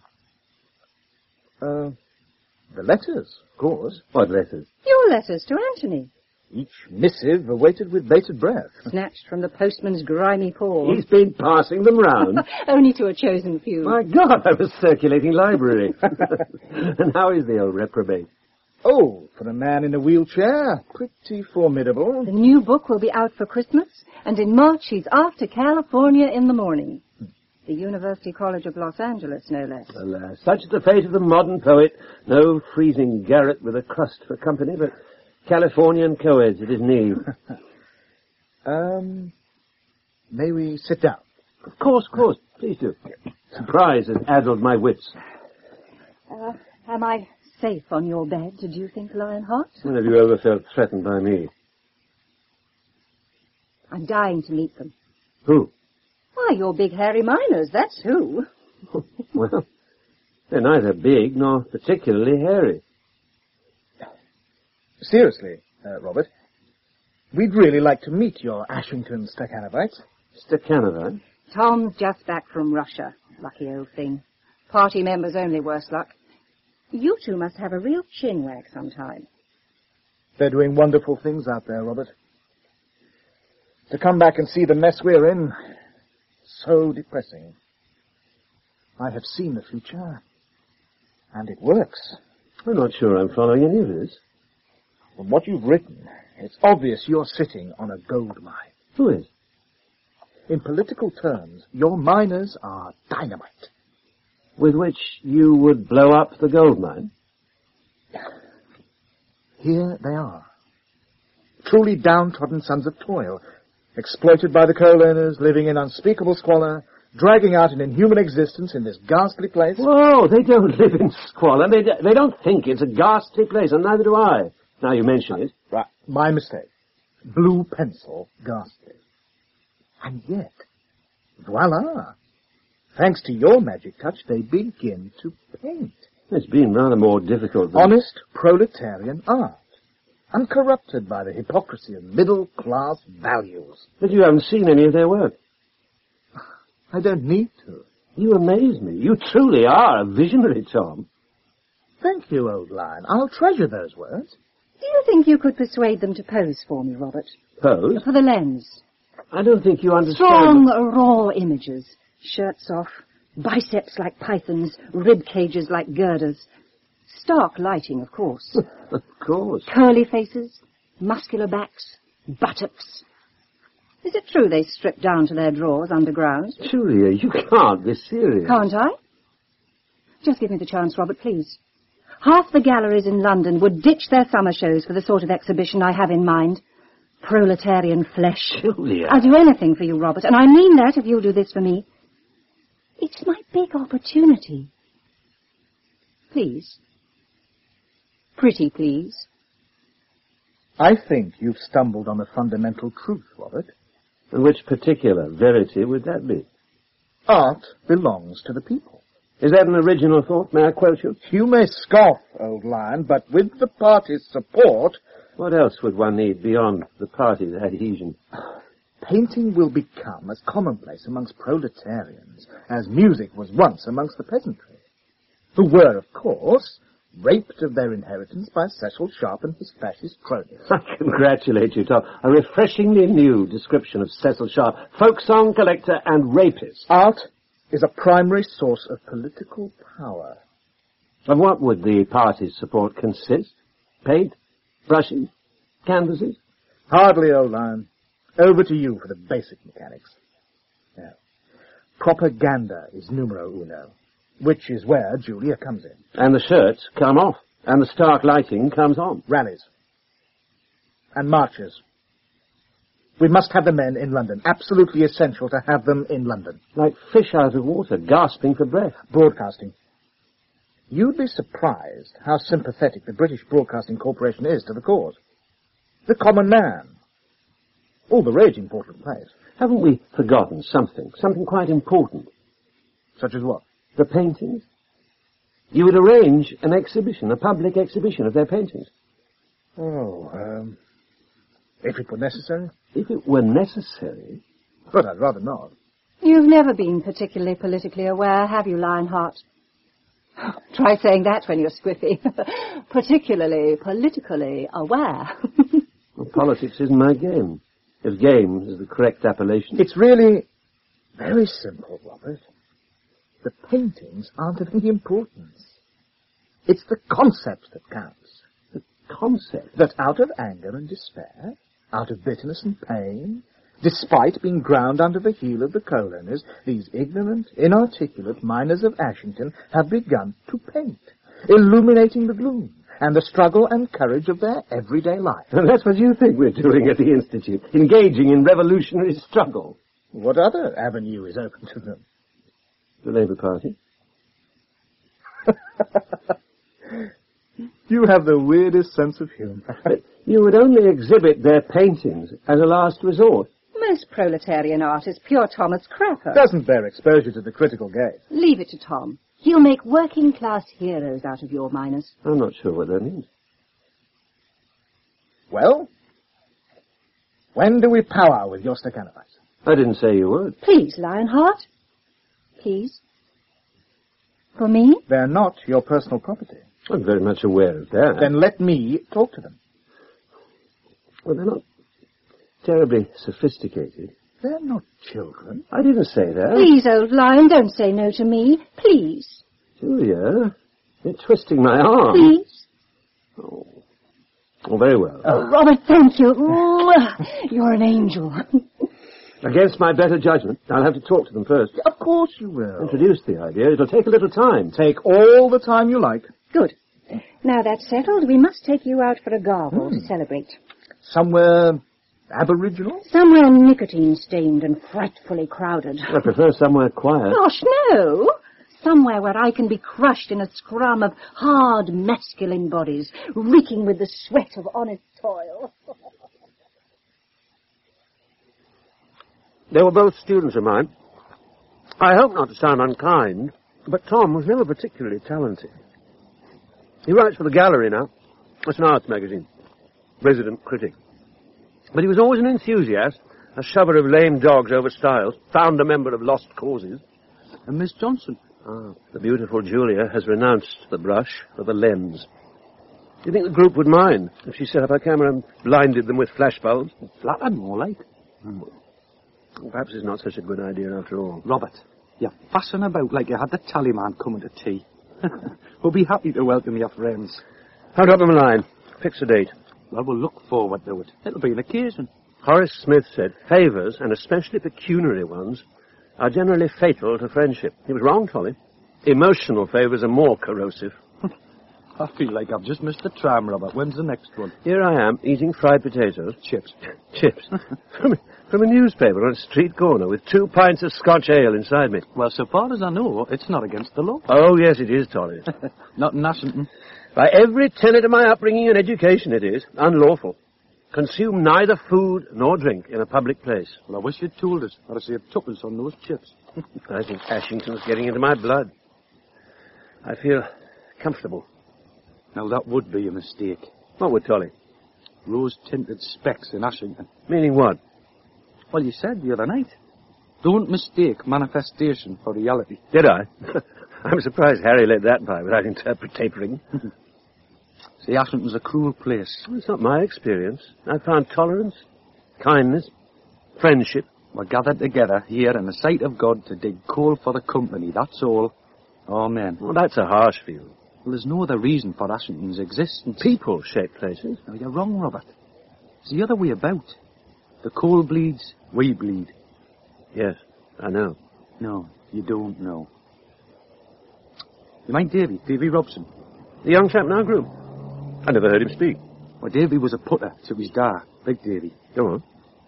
J: The letters, of course.
A: What letters?
K: Your letters to Anthony.
J: Each missive awaited with bated breath.
K: Snatched from the postman's grimy paw.
A: He's been passing them round.
K: Only to a chosen few.
A: My God, I was circulating library. And how is the old reprobate?
J: Oh, for a man in a wheelchair, pretty formidable.
K: The new book will be out for Christmas, and in March he's off to California in the morning. The University College of Los Angeles, no less.
A: Alas, such is the fate of the modern poet. No freezing garret with a crust for company, but Californian co-eds at his knee.
J: May we sit down?
A: Of course, please do. Surprise has addled my wits.
K: Am I safe on your bed, did you think, Lionheart?
A: When have you ever felt threatened by me?
K: I'm dying to meet them.
A: Who?
K: Why, your big hairy miners, that's who.
A: Well, they're neither big nor particularly hairy.
J: Seriously, Robert, we'd really like to meet your Ashington Stakhanovites.
A: Stakhanova?
K: Tom's just back from Russia. Lucky old thing. Party members only, worse luck. You two must have a real chinwag sometime.
J: They're doing wonderful things out there, Robert. To come back and see the mess we're in, so depressing. I have seen the future, and it works.
A: I'm not sure I'm following any of this.
J: From what you've written, it's obvious you're sitting on a gold mine.
A: Who is?
J: In political terms, your miners are dynamite.
A: With which you would blow up the gold mine?
J: Here they are. Truly downtrodden sons of toil, exploited by the coal owners, living in unspeakable squalor, dragging out an inhuman existence in this ghastly place.
A: Whoa, they don't live in squalor. They don't think it's a ghastly place, and neither do I. Now you mention it.
J: Right, my mistake. Blue pencil, ghastly. And yet, Voila! Thanks to your magic touch, they begin to paint.
A: It's been rather more difficult than...
J: Honest proletarian art, uncorrupted by the hypocrisy of middle-class values.
A: But you haven't seen any of their work.
J: I don't need to.
A: You amaze me. You truly are a visionary, Tom.
J: Thank you, old lion. I'll treasure those words.
K: Do you think you could persuade them to pose for me, Robert?
A: Pose?
K: For the lens.
A: I don't think you understand...
K: Strong, raw images. Shirts off, biceps like pythons, rib cages like girders. Stark lighting, of course.
A: Of course.
K: Curly faces, muscular backs, buttocks. Is it true they strip down to their drawers underground?
A: Julia, you can't be serious.
K: Can't I? Just give me the chance, Robert, please. Half the galleries in London would ditch their summer shows for the sort of exhibition I have in mind. Proletarian flesh.
A: Julia.
K: I'll do anything for you, Robert, and I mean that if you'll do this for me. It's my big opportunity. Please. Pretty please.
J: I think you've stumbled on a fundamental truth, Robert.
A: And which particular verity would that be?
J: Art belongs to the people.
A: Is that an original thought? May I quote you?
J: You may scoff, old lion, but with the party's support...
A: What else would one need beyond the party's adhesion?
J: Painting will become as commonplace amongst proletarians as music was once amongst the peasantry, who were, of course, raped of their inheritance by Cecil Sharp and his fascist cronies.
A: I congratulate you, Tom. A refreshingly new description of Cecil Sharp, folk song collector and rapist.
J: Art is a primary source of political power.
A: Of what would the party's support consist? Paint? Brushes? Canvases?
J: Hardly, old lion. Over to you for the basic mechanics. Now, propaganda is numero uno, which is where Julia comes in.
A: And the shirts come off, and the stark lighting comes on.
J: Rallies. And marches. We must have the men in London. Absolutely essential to have them in London.
A: Like fish out of water, gasping for breath.
J: Broadcasting. You'd be surprised how sympathetic the British Broadcasting Corporation is to the cause. The common man. All the rage important plays.
A: Haven't we forgotten something quite important?
J: Such as what?
A: The paintings. You would arrange an exhibition, a public exhibition of their paintings.
J: If it were necessary?
A: If it were necessary?
J: But I'd rather not.
K: You've never been particularly politically aware, have you, Lionheart? Try saying that when you're squiffy. Particularly politically aware.
A: Well, politics isn't my game. If game is the correct appellation.
J: It's really very simple, Robert. The paintings aren't of any importance. It's the concept that counts.
A: The concept?
J: That out of anger and despair, out of bitterness and pain, despite being ground under the heel of the coal owners, these ignorant, inarticulate miners of Ashington have begun to paint, illuminating the gloom and the struggle and courage of their everyday life.
A: And that's what you think we're doing at the Institute, engaging in revolutionary struggle.
J: What other avenue is open to them?
A: The Labour Party.
J: You have the weirdest sense of humour.
A: But you would only exhibit their paintings as a last resort.
K: Most proletarian art is pure Thomas Crapper.
J: Doesn't bear exposure to the critical gaze.
K: Leave it to Tom. He'll make working-class heroes out of your miners.
A: I'm not sure what that means.
J: Well, when do we powwow with your Stakhanovites?
A: I didn't say you would.
K: Please, Lionheart. Please. For me?
J: They're not your personal property.
A: I'm very much aware of that.
J: Then let me talk to them.
A: Well, they're not terribly sophisticated.
J: They're not children.
A: I didn't say that.
K: Please, old lion, don't say no to me. Please.
A: Julia, you're twisting my arm.
K: Please.
A: Oh, very well.
K: Oh, Robert, thank you. You're an angel.
A: Against my better judgment, I'll have to talk to them first.
J: Of course you will.
A: Introduce the idea. It'll take a little time.
J: Take all the time you like.
K: Good. Now that's settled, we must take you out for a gargle to celebrate.
J: Somewhere aboriginal?
K: Somewhere nicotine-stained and frightfully crowded.
A: I prefer somewhere quiet.
K: Gosh, no! Somewhere where I can be crushed in a scrum of hard, masculine bodies, reeking with the sweat of honest toil.
A: They were both students of mine. I hope not to sound unkind, but Tom was never particularly talented. He writes for the Gallery now. It's an arts magazine. Resident critic. But he was always an enthusiast, a shover of lame dogs over stiles, founder member of Lost Causes.
B: And Miss Johnson?
A: Ah, the beautiful Julia has renounced the brush for the lens. Do you think the group would mind if she set up her camera and blinded them with flashbulbs?
B: Flattered, more like.
A: Perhaps it's not such a good idea after all.
B: Robert, you're fussing about like you had the tallyman coming to tea. We'll be happy to welcome your friends.
A: I'll drop them a line. Fix a date.
B: Well, we'll look forward to it. It'll be an occasion.
A: Horace Smith said favours, and especially pecuniary ones, are generally fatal to friendship. He was wrong, Tolly. Emotional favours are more corrosive.
B: I feel like I've just missed the tram, Robert. When's the next one?
A: Here I am, eating fried potatoes.
B: Chips.
A: Chips. From a newspaper on a street corner with 2 pints of Scotch ale inside me.
B: Well, so far as I know, it's not against the law.
A: Oh, yes, it is, Tolly.
B: Not in Ashington.
A: By every tenet of my upbringing and education, it is unlawful. Consume neither food nor drink in a public place.
B: Well, I wish you'd told us. I'd have saved tuppence on those chips.
A: I think Ashington's getting into my blood. I feel comfortable.
B: Now, that would be a mistake.
A: What would, Tolly?
B: Rose-tinted specks in Ashington.
A: Meaning what?
B: Well, you said the other night. Don't mistake manifestation for reality.
A: Did I? I'm surprised Harry let that by without interpretapering.
B: See, Ashington's a cruel place.
A: Well, it's not my experience. I've found tolerance, kindness, friendship.
B: We're gathered together here in the sight of God to dig coal for the company, that's all. Amen.
A: Well, that's a harsh view.
B: Well, there's no other reason for Ashington's existence.
A: People shape places.
B: No, you're wrong, Robert. It's the other way about. The coal bleeds, we bleed.
A: Yes, I know.
B: No, you don't know. You mind Davy Robson?
A: The young chap in our group. I never heard him speak.
B: Well, Davy was a putter to his dad. Big Davy.
A: Go on.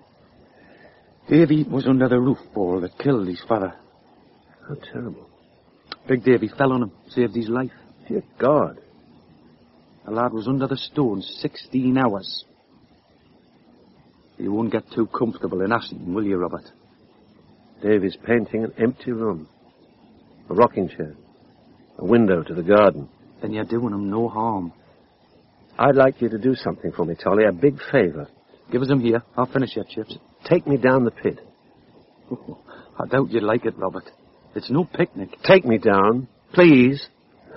B: Davy was under the roof ball that killed his father.
A: How terrible.
B: Big Davy fell on him, saved his life.
A: Dear God.
B: The lad was under the stones 16 hours. You won't get too comfortable in Ashington, will you, Robert?
A: Davy's painting an empty room. A rocking chair. A window to the garden.
B: Then you're doing him no harm.
A: I'd like you to do something for me, Tolly. A big favour.
B: Give us them here. I'll finish your chips.
A: Take me down the pit.
B: Oh, I doubt you'd like it, Robert. It's no picnic.
A: Take me down, please.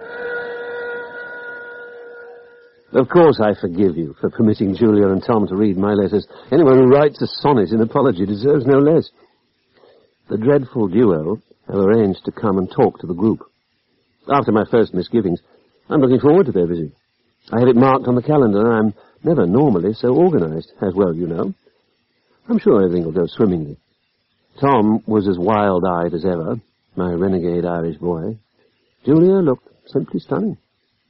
A: Of course I forgive you for permitting Julia and Tom to read my letters. Anyone who writes a sonnet in apology deserves no less. The dreadful duo have arranged to come and talk to the group. After my first misgivings, I'm looking forward to their visit. I have it marked on the calendar. I'm never normally so organized, as well you know. I'm sure everything will go swimmingly. Tom was as wild-eyed as ever, my renegade Irish boy. Julia looked simply stunning.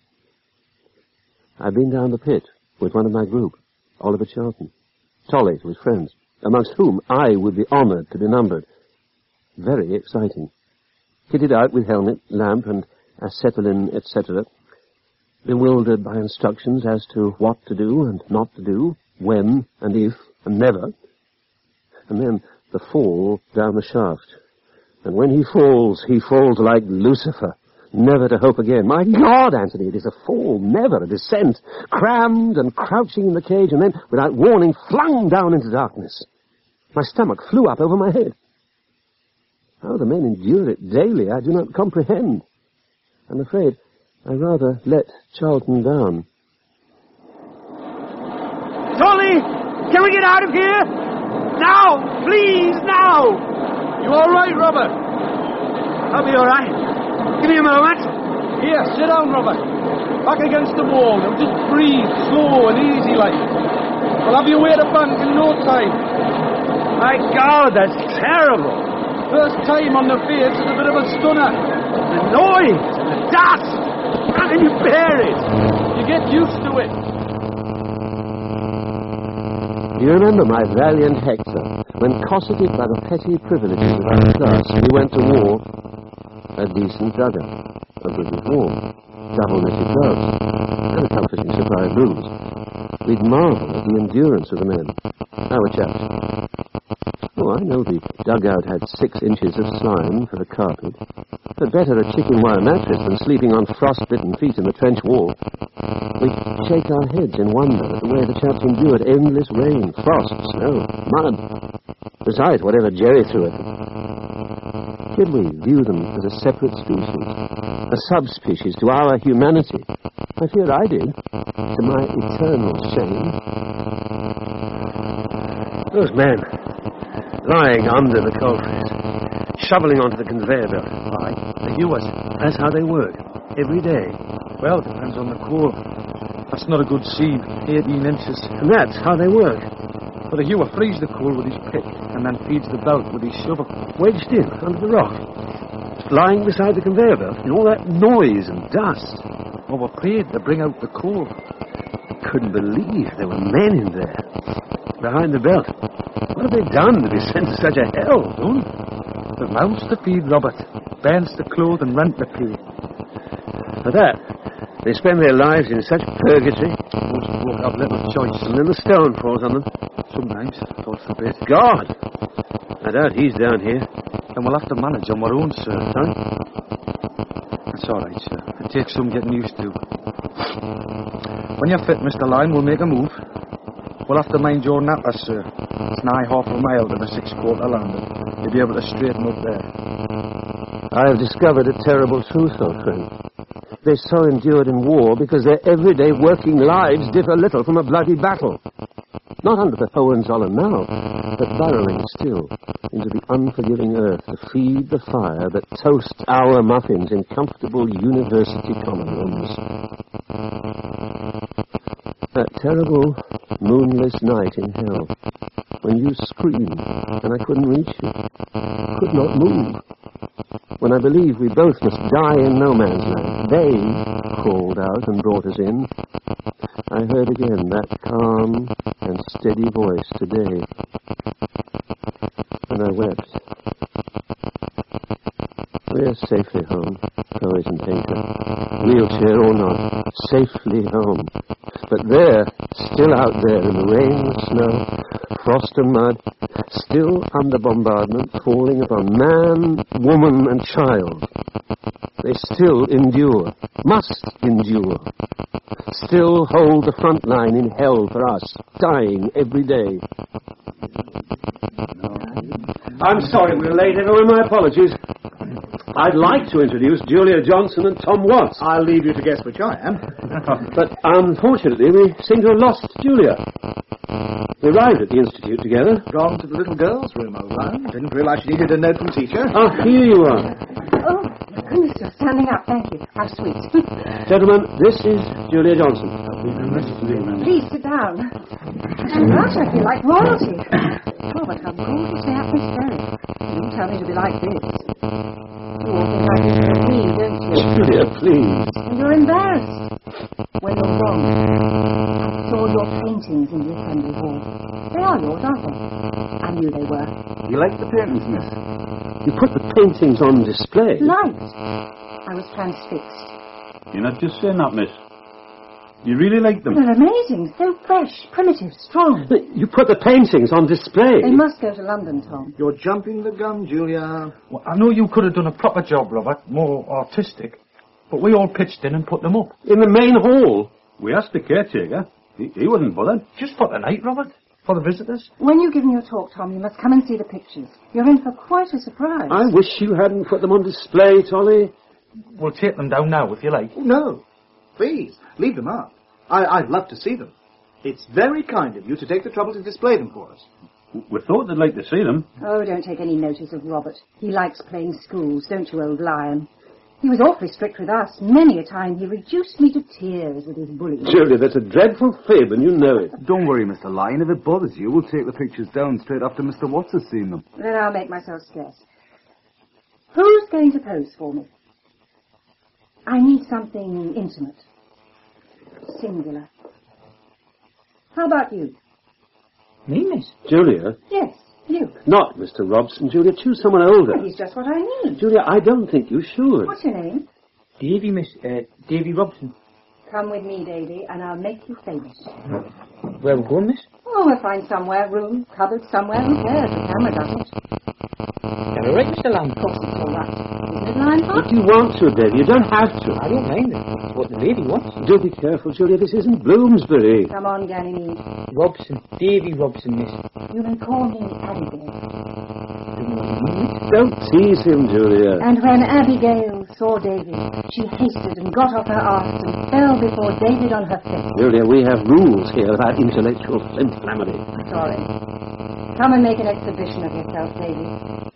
A: I've been down the pit with one of my group, Oliver Charlton, Tolly to his friends, amongst whom I would be honoured to be numbered. Very exciting. Kitted out with helmet, lamp, and acetylene, etc., bewildered by instructions as to what to do and not to do, when and if and never. And then the fall down the shaft. And when he falls like Lucifer, never to hope again. My God, Anthony, it is a fall, never a descent. Crammed and crouching in the cage, and then, without warning, flung down into darkness. My stomach flew up over my head. How the men endure it daily, I do not comprehend. I'm afraid I rather let Charlton down.
F: Tolly, can we get out of here? Now! Please, now!
B: You all right, Robert?
F: I'll be all right. Give me a moment.
B: Here, sit down, Robert. Back against the wall. Now just breathe, slow and easy like. We'll have you way to bank in no time.
F: My God, that's terrible.
B: First time on the face is a bit of a stunner.
F: The noise, the dust. How can you bear it?
B: You get used to it.
A: Do you remember my valiant Hector, when cosseted by the petty privileges of our class, we went to war? A decent dugout, a British war, double-knitted gloves, and a comforting supply of booze. We'd marvel at the endurance of the men. Our chaps. Oh, I know the dugout had 6 inches of slime for the carpet. But better a chicken wire mattress than sleeping on frost-bitten feet in the trench wall. We shake our heads in wonder at the way the chaps endured endless rain, frost, snow, mud. Besides, whatever Jerry threw at them. Should we view them as a separate species? A subspecies to our humanity? I fear I did, to my eternal shame. Those men, lying under the coalface, shoveling onto the conveyor belt. Why, the hewers. That's how they work, every day.
B: Well, depends on the coal. That's not a good sieve, 18 inches.
A: And that's how they work.
B: But the hewer frees the coal with his pick and then feeds the belt with his shovel.
A: Wedged in under the rock, lying beside the conveyor belt in all that noise and dust.
B: Overpaid to bring out the coal.
A: I couldn't believe there were men in there, behind the belt. What have they done to be sent to such a hell?
B: The mouths to feed, Robert. Bairns to clothe and rent to pay.
A: For that, they spend their lives in such purgatory.
B: Most folk have little choice.
A: And then the stone falls on them.
B: Sometimes, God forbid.
A: God! I doubt he's down here.
B: Then we'll have to manage on our own, sir.
A: Sorry?
B: That's all right, sir. It takes some getting used to. When you're fit, Mr. Lyon, we'll make a move. We'll have to mind your nappers, sir. It's nigh half a mile to the 6-quarter landing. You'll be able to straighten up there.
A: I have discovered a terrible truth, old friend. They so endured in war because their everyday working lives differ little from a bloody battle. Not under the Hohenzollern now, but burrowing still into the unforgiving earth to feed the fire that toasts our muffins in comfortable university common rooms. That terrible moonless night in hell, when you screamed and I couldn't reach you, could not move. When I believed we both must die in no man's land, they crawled out and brought us in. I heard again that calm and steady voice today, and I wept. We're safely home, poet and painter, wheelchair or not, safely home. But there, still out there in the rain and snow, frost and mud, still under bombardment, falling upon man, woman and child, they still endure, must endure, still hold the front line in hell for us, dying every day. I'm sorry we're late, everyone. My apologies. I'd like to introduce Julia Johnson and Tom Watts.
J: I'll leave you to guess which I am.
A: But unfortunately, we seem to have lost Julia. We arrived at the Institute together.
J: Gone to the little girl's room, old man. Didn't realize she needed a note from teacher.
A: Ah, here you are.
K: Oh, goodness, you're standing up. Thank you. How sweet.
A: Gentlemen, this is Julia Johnson.
K: Please sit down. Gosh, I feel like royalty. Oh, but how gorgeously atmospheric. You tell me to be like this. You all think I think of me, don't you?
A: Julia, please.
K: And you're embarrassed. Well, you're wrong. I saw your paintings in the assembly hall. They are yours, aren't they? I knew they were.
G: You like the paintings, miss?
A: You put the paintings on display.
K: Light. I was transfixed.
H: You're not just saying that, miss. You really like them.
K: They're amazing. So fresh, primitive, strong.
A: You put the paintings on display.
K: They must go to London, Tom.
J: You're jumping the gun, Julia.
B: Well, I know you could have done a proper job, Robert, more artistic. But we all pitched in and put them up.
A: In the main hall.
H: We asked the caretaker. He wasn't bothered.
B: Just for the night, Robert. For the visitors.
K: When you're giving your talk, Tom, you must come and see the pictures. You're in for quite a surprise.
A: I wish you hadn't put them on display, Tolly.
B: We'll take them down now, if you like.
J: Oh, no. Please, leave them up. I'd love to see them. It's very kind of you to take the trouble to display them for us.
H: We thought they'd like to see them.
K: Oh, don't take any notice of Robert. He likes playing schools, don't you, old lion? He was awfully strict with us. Many a time he reduced me to tears with his bullying.
A: Julia, that's a dreadful fib, and you know it.
G: Don't worry, Mr. Lyon. If it bothers you, we'll take the pictures down straight after Mr. Watts has seen them.
K: Then I'll make myself scarce. Who's going to pose for me? I need something intimate. Singular. How about you?
B: Me, miss?
A: Julia?
K: Yes, you.
A: Not Mr. Robson, Julia. Choose someone older.
K: Well, he's just what I need.
A: Julia, I don't think you should.
K: What's your name?
B: Davy, miss. Davy Robson.
K: Come with me, Davy, and I'll make you famous.
B: Where we going, miss?
K: Oh, we'll find somewhere, room, cupboard, somewhere. Who cares? The camera doesn't.
C: You're right, Mr. Lamb.
K: Of course it's all right. Isn't it, Lionheart?
A: If you want to, Dave, you don't have to.
C: I don't mind it. It's what the lady wants.
A: Do be careful, Julia. This isn't Bloomsbury.
K: Come on, Ganymede.
C: Robson. Davy Robson, miss.
K: You may call me Abigail.
A: Don't tease him, Julia.
K: And when Abigail saw David, she hasted and got off her arse and fell before David on her face.
A: Julia, we have rules here about intellectual flimflammery.
K: Sorry. Come and make an exhibition of yourself, David.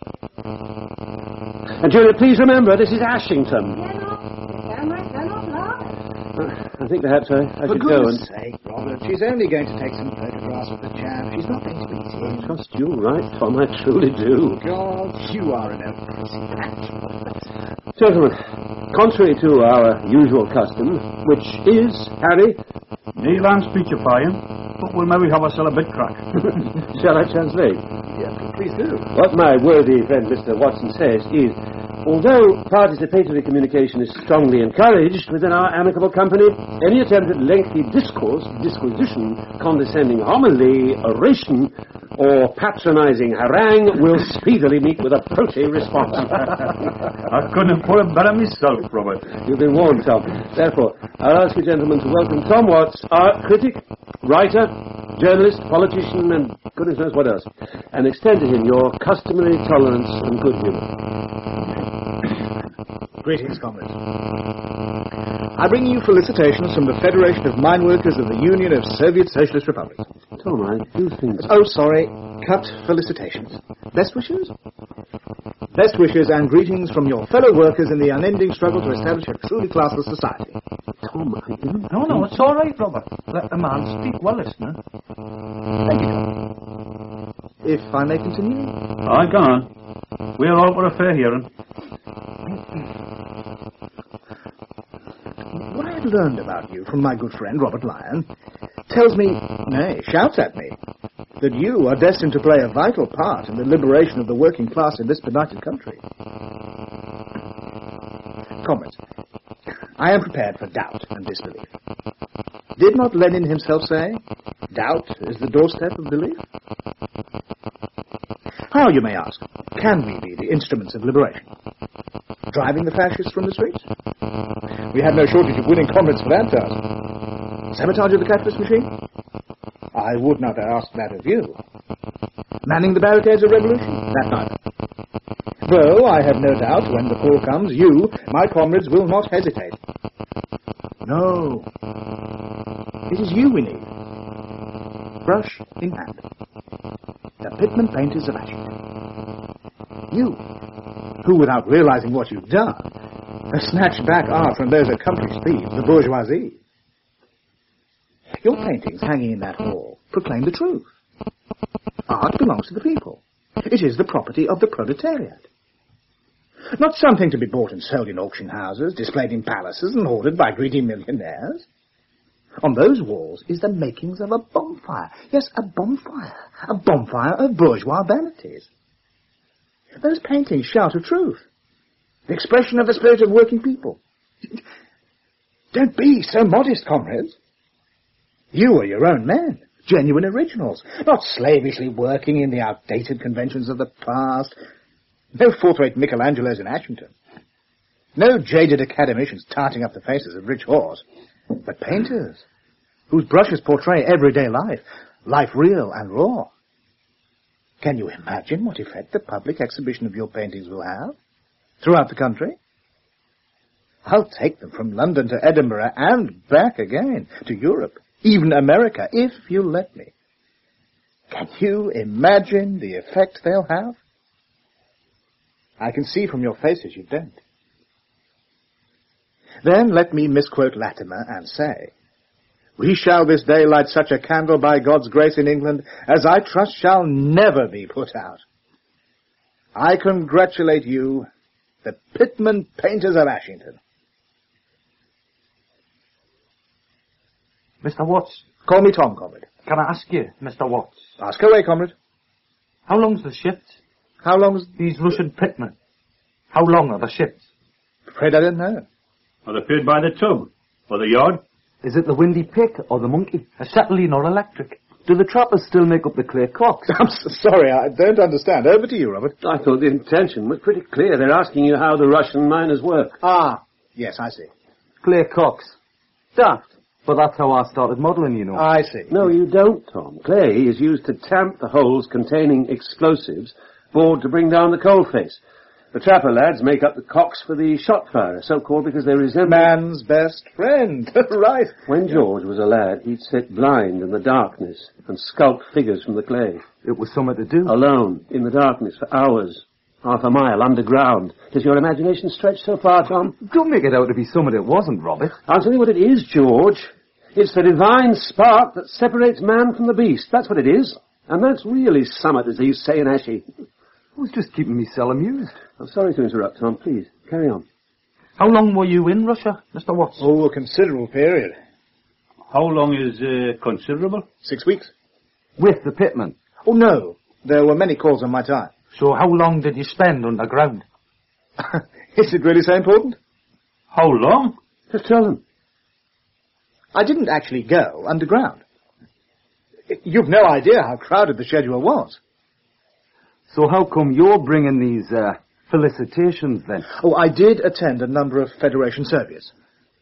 A: And Julia, please remember, this is Ashington.
K: Camera cannot lie.
A: I think perhaps I
J: For
A: should go and...
J: goodness sake, Robert, she's only going to take some photographs of the jam. She's not going to be seen.
A: I trust you right, Tom, I truly do.
J: God, you are an old pussycat.
A: Gentlemen, contrary to our usual custom, which is, Harry...
H: Neil and speechifying, but we'll maybe have ourselves a bit crack.
A: Shall I translate?
J: Yeah, please do.
A: What my worthy friend Mr. Watson says is, although participatory communication is strongly encouraged within our amicable company, any attempt at lengthy discourse, disquisition, condescending homily, oration, or patronizing harangue will speedily meet with a protest response.
H: I couldn't have put it better myself, Robert.
A: You've been warned, Tom. Therefore, I'll ask you gentlemen to welcome Tom Watts, art critic, writer, journalist, politician, and goodness knows what else, and extend to him your customary tolerance and good humour.
J: Greetings, comrades. I bring you felicitations from the Federation of Mine Workers of the Union of Soviet Socialist Republics.
A: Tom, I do think...
J: Oh, sorry. Cut felicitations. Best wishes? Best wishes and greetings from your fellow workers in the unending struggle to establish a truly classless society.
A: Tom, I didn't...
F: No, it's all right, Robert. Let the man speak well, listener.
J: Thank you, Tom. If I may continue?
H: Aye, go on. We're all for a fair hearing.
J: What I have learned about you from my good friend Robert Lyon tells me, nay, shouts at me, that you are destined to play a vital part in the liberation of the working class in this benighted country. Comrades, I am prepared for doubt and disbelief. Did not Lenin himself say, doubt is the doorstep of belief? How, you may ask, can we be the instruments of liberation? Driving the fascists from the streets? We have no shortage of willing comrades for that task. Sabotage of the capitalist machine? I would not ask that of you. Manning the barricades of revolution? That neither. Though I have no doubt when the call comes, you, my comrades, will not hesitate. No. It is you we need. Brush in hand. The Pitman Painters of Ashington. You, who, without realizing what you've done, have snatched back art from those accomplished thieves, the bourgeoisie. Your paintings hanging in that hall proclaim the truth. Art belongs to the people. It is the property of the proletariat. Not something to be bought and sold in auction houses, displayed in palaces and hoarded by greedy millionaires. On those walls is the makings of a bonfire. Yes, a bonfire. A bonfire of bourgeois vanities. Those paintings shout a truth. The expression of the spirit of working people. Don't be so modest, comrades. You are your own men, genuine originals, not slavishly working in the outdated conventions of the past. No fourth-rate Michelangelos in Ashington. No jaded academicians tarting up the faces of rich whores, but painters whose brushes portray everyday life, life real and raw. Can you imagine what effect the public exhibition of your paintings will have throughout the country? I'll take them from London to Edinburgh and back again to Europe, even America, if you let me. Can you imagine the effect they'll have? I can see from your faces you don't. Then let me misquote Latimer and say, we shall this day light such a candle by God's grace in England as I trust shall never be put out. I congratulate you, the Pitman Painters of Ashington.
F: Mr. Watts.
J: Call me Tom, comrade.
F: Can I ask you, Mr. Watts?
J: Ask away, comrade.
F: How long's the shift?
J: How long's...
F: These Russian pitmen. How long are the shifts?
J: Afraid I don't know.
H: Are they paid by the tub? Or the yard?
F: Is it the windy pick or the monkey? Acetylene or electric?
B: Do the trappers still make up the clay cocks?
J: I'm sorry, I don't understand. Over to you, Robert.
A: I thought the intention was pretty clear. They're asking you how the Russian miners work.
J: Ah, yes, I see.
B: Clay cocks. Daft. But that's how I started modelling, you know.
J: I see.
A: No, you don't, Tom. Clay is used to tamp the holes containing explosives bored to bring down the coalface. The trapper lads make up the cocks for the shot fire, so-called because they resemble...
J: Man's best friend. Right.
A: When George was a lad, he'd sit blind in the darkness and sculpt figures from the clay.
B: It was something to do.
A: Alone, in the darkness, for hours. Half a mile underground. Does your imagination stretch so far, Tom?
B: Don't make it out to be something it wasn't, Robert.
A: I'll tell you what it is, George. It's the divine spark that separates man from the beast. That's what it is. And that's really summit, as they used to say in Ashy.
B: I was just keeping myself amused.
A: I'm sorry to interrupt, Tom. Please, carry on.
F: How long were you in Russia, Mr. Watts?
J: Oh, a considerable period.
H: How long is considerable?
J: 6 weeks.
B: With the pitmen?
J: Oh, no. There were many calls on my time.
F: So how long did you spend underground?
J: Is it really so important?
H: How long?
A: Just tell them.
J: I didn't actually go underground. You've no idea how crowded the schedule was.
B: So how come you're bringing these felicitations then?
J: Oh, I did attend a number of Federation services.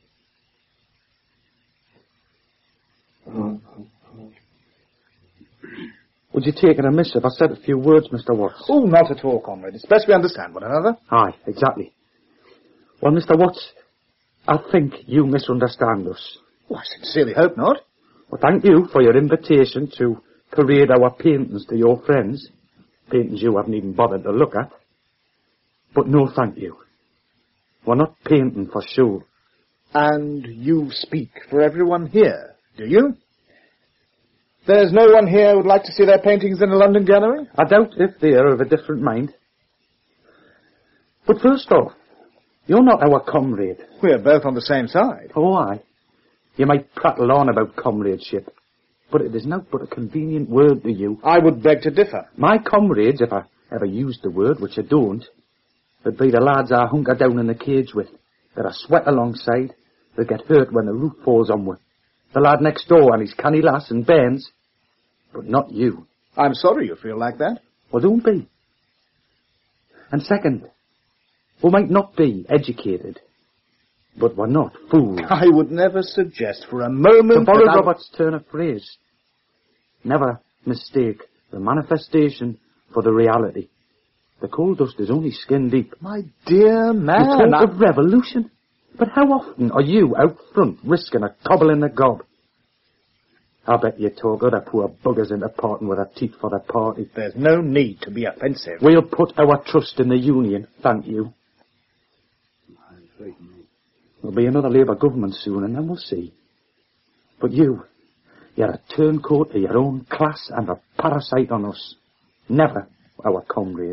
F: Would you take it amiss if I said a few words, Mr. Watts?
J: Oh, not at all, comrade. It's best we understand one another.
F: Aye, exactly. Well, Mr. Watts, I think you misunderstand us.
J: Oh, I sincerely hope not.
F: Well, thank you for your invitation to parade our paintings to your friends. Paintings you haven't even bothered to look at. But no thank you. We're not painting for show.
J: And you speak for everyone here, do you? There's no one here who would like to see their paintings in a London gallery?
F: I doubt if they are of a different mind. But first off, you're not our comrade.
J: We're both on the same side.
F: Oh, aye. You might prattle on about comradeship, but it is not but a convenient word to you.
J: I would beg to differ.
F: My comrades, if I ever used the word, which I don't, would be the lads I hunker down in the cage with, that I sweat alongside, that get hurt when the roof falls on me. The lad next door and his canny lass and bairns, but not you.
J: I'm sorry you feel like that.
F: Well, don't be. And second, we might not be educated, but we're not fools.
J: I would never suggest for a moment
F: To borrow
J: that
F: Robert's turn of phrase, never mistake the manifestation for the reality. The coal dust is only skin deep.
J: My dear man...
F: You talk of revolution, but how often are you out front risking a cobble in the gob? I bet you talk other poor buggers into parting with their teeth for their party.
J: There's no need to be offensive.
F: We'll put our trust in the Union, thank you. There'll be another Labour government soon, and then we'll see. But you're a turncoat of your own class and a parasite on us. Never our comrade.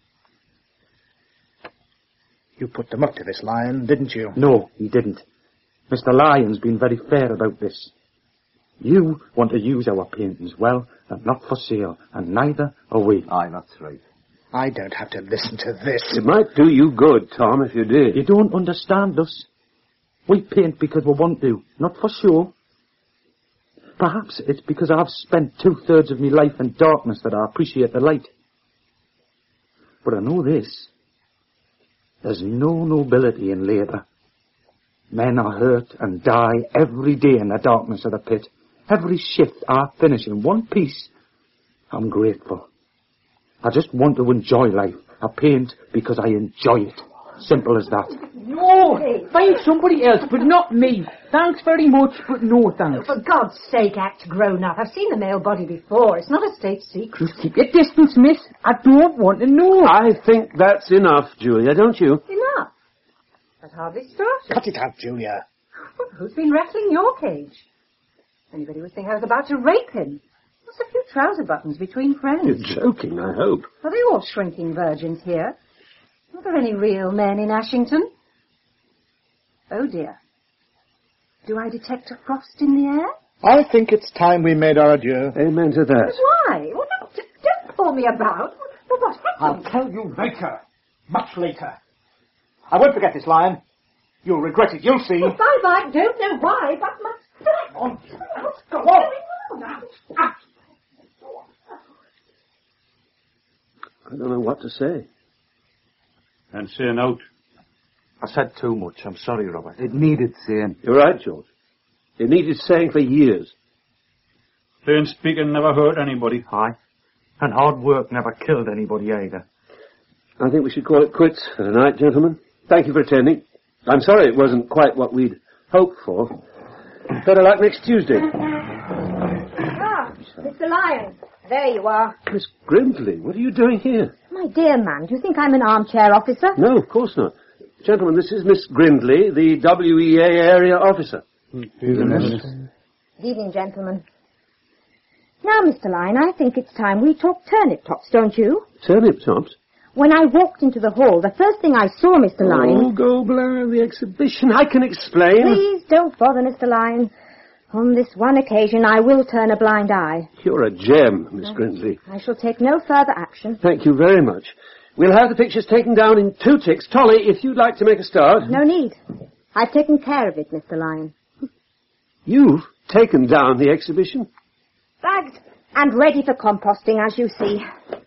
J: You put them up to this, Lion, didn't you?
F: No, he didn't. Mr. Lyon's been very fair about this. You want to use our paintings, well, and not for sale, and neither are we.
B: Aye, that's right.
J: I don't have to listen to this.
A: It might do you good, Tom, if you did.
F: You don't understand us. We paint because we want to, not for show. Perhaps it's because I've spent 2/3 of my life in darkness that I appreciate the light. But I know this. There's no nobility in labour. Men are hurt and die every day in the darkness of the pit. Every shift I finish in one piece, I'm grateful. I just want to enjoy life. I paint because I enjoy it. Simple as that.
C: No, find somebody else, but not me. Thanks very much, but no thanks.
K: For God's sake, act grown up. I've seen the male body before. It's not a state secret.
C: Just keep your distance, miss. I don't want to know.
A: I think that's enough, Julia, don't you?
K: Enough. That hardly started.
J: Cut it out, Julia.
K: Who's been rattling your cage? Anybody would think I was about to rape him. Just a few trouser buttons between friends.
A: You're joking, I hope.
K: Are they all shrinking virgins here? Are there any real men in Ashington? Oh, dear. Do I detect a frost in the air?
J: I think it's time we made our adieu.
A: Amen to that.
K: But why? Well, don't pull me about. Well, what happened?
J: I'll tell you later. Much later. I won't forget this, Lion. You'll regret it. You'll see.
K: Well, bye-bye. Don't know why, but must.
J: On.
K: Go on.
A: I don't know what to say.
H: And saying out.
B: I said too much. I'm sorry, Robert.
F: It needed saying.
A: You're right, George. It needed saying for years.
H: Plain speaking never hurt anybody.
B: Aye. And hard work never killed anybody either.
A: I think we should call it quits for tonight, gentlemen. Thank you for attending. I'm sorry it wasn't quite what we'd hoped for. Better luck next Tuesday.
I: Ah, Mr. Lyon. There you are.
A: Miss Grimsley, what are you doing here?
I: My dear man, do you think I'm an armchair officer?
A: No, of course not. Gentlemen, this is Miss Grindley, the WEA area officer.
I: Good evening, gentlemen. Now, Mr. Lyon, I think it's time we talk turnip tops, don't you?
A: Turnip tops?
I: When I walked into the hall, the first thing I saw, Mr. Lyon...
A: Oh, Gobler, the exhibition. I can explain.
I: Please don't bother, Mr. Lyon. On this one occasion, I will turn a blind eye.
A: You're a gem, Miss Grindley.
I: I shall take no further action.
A: Thank you very much. We'll have the pictures taken down in 2 ticks. Tolly, if you'd like to make a start.
I: No need. I've taken care of it, Mr. Lyon.
A: You've taken down the exhibition?
I: Bagged and ready for composting, as you see.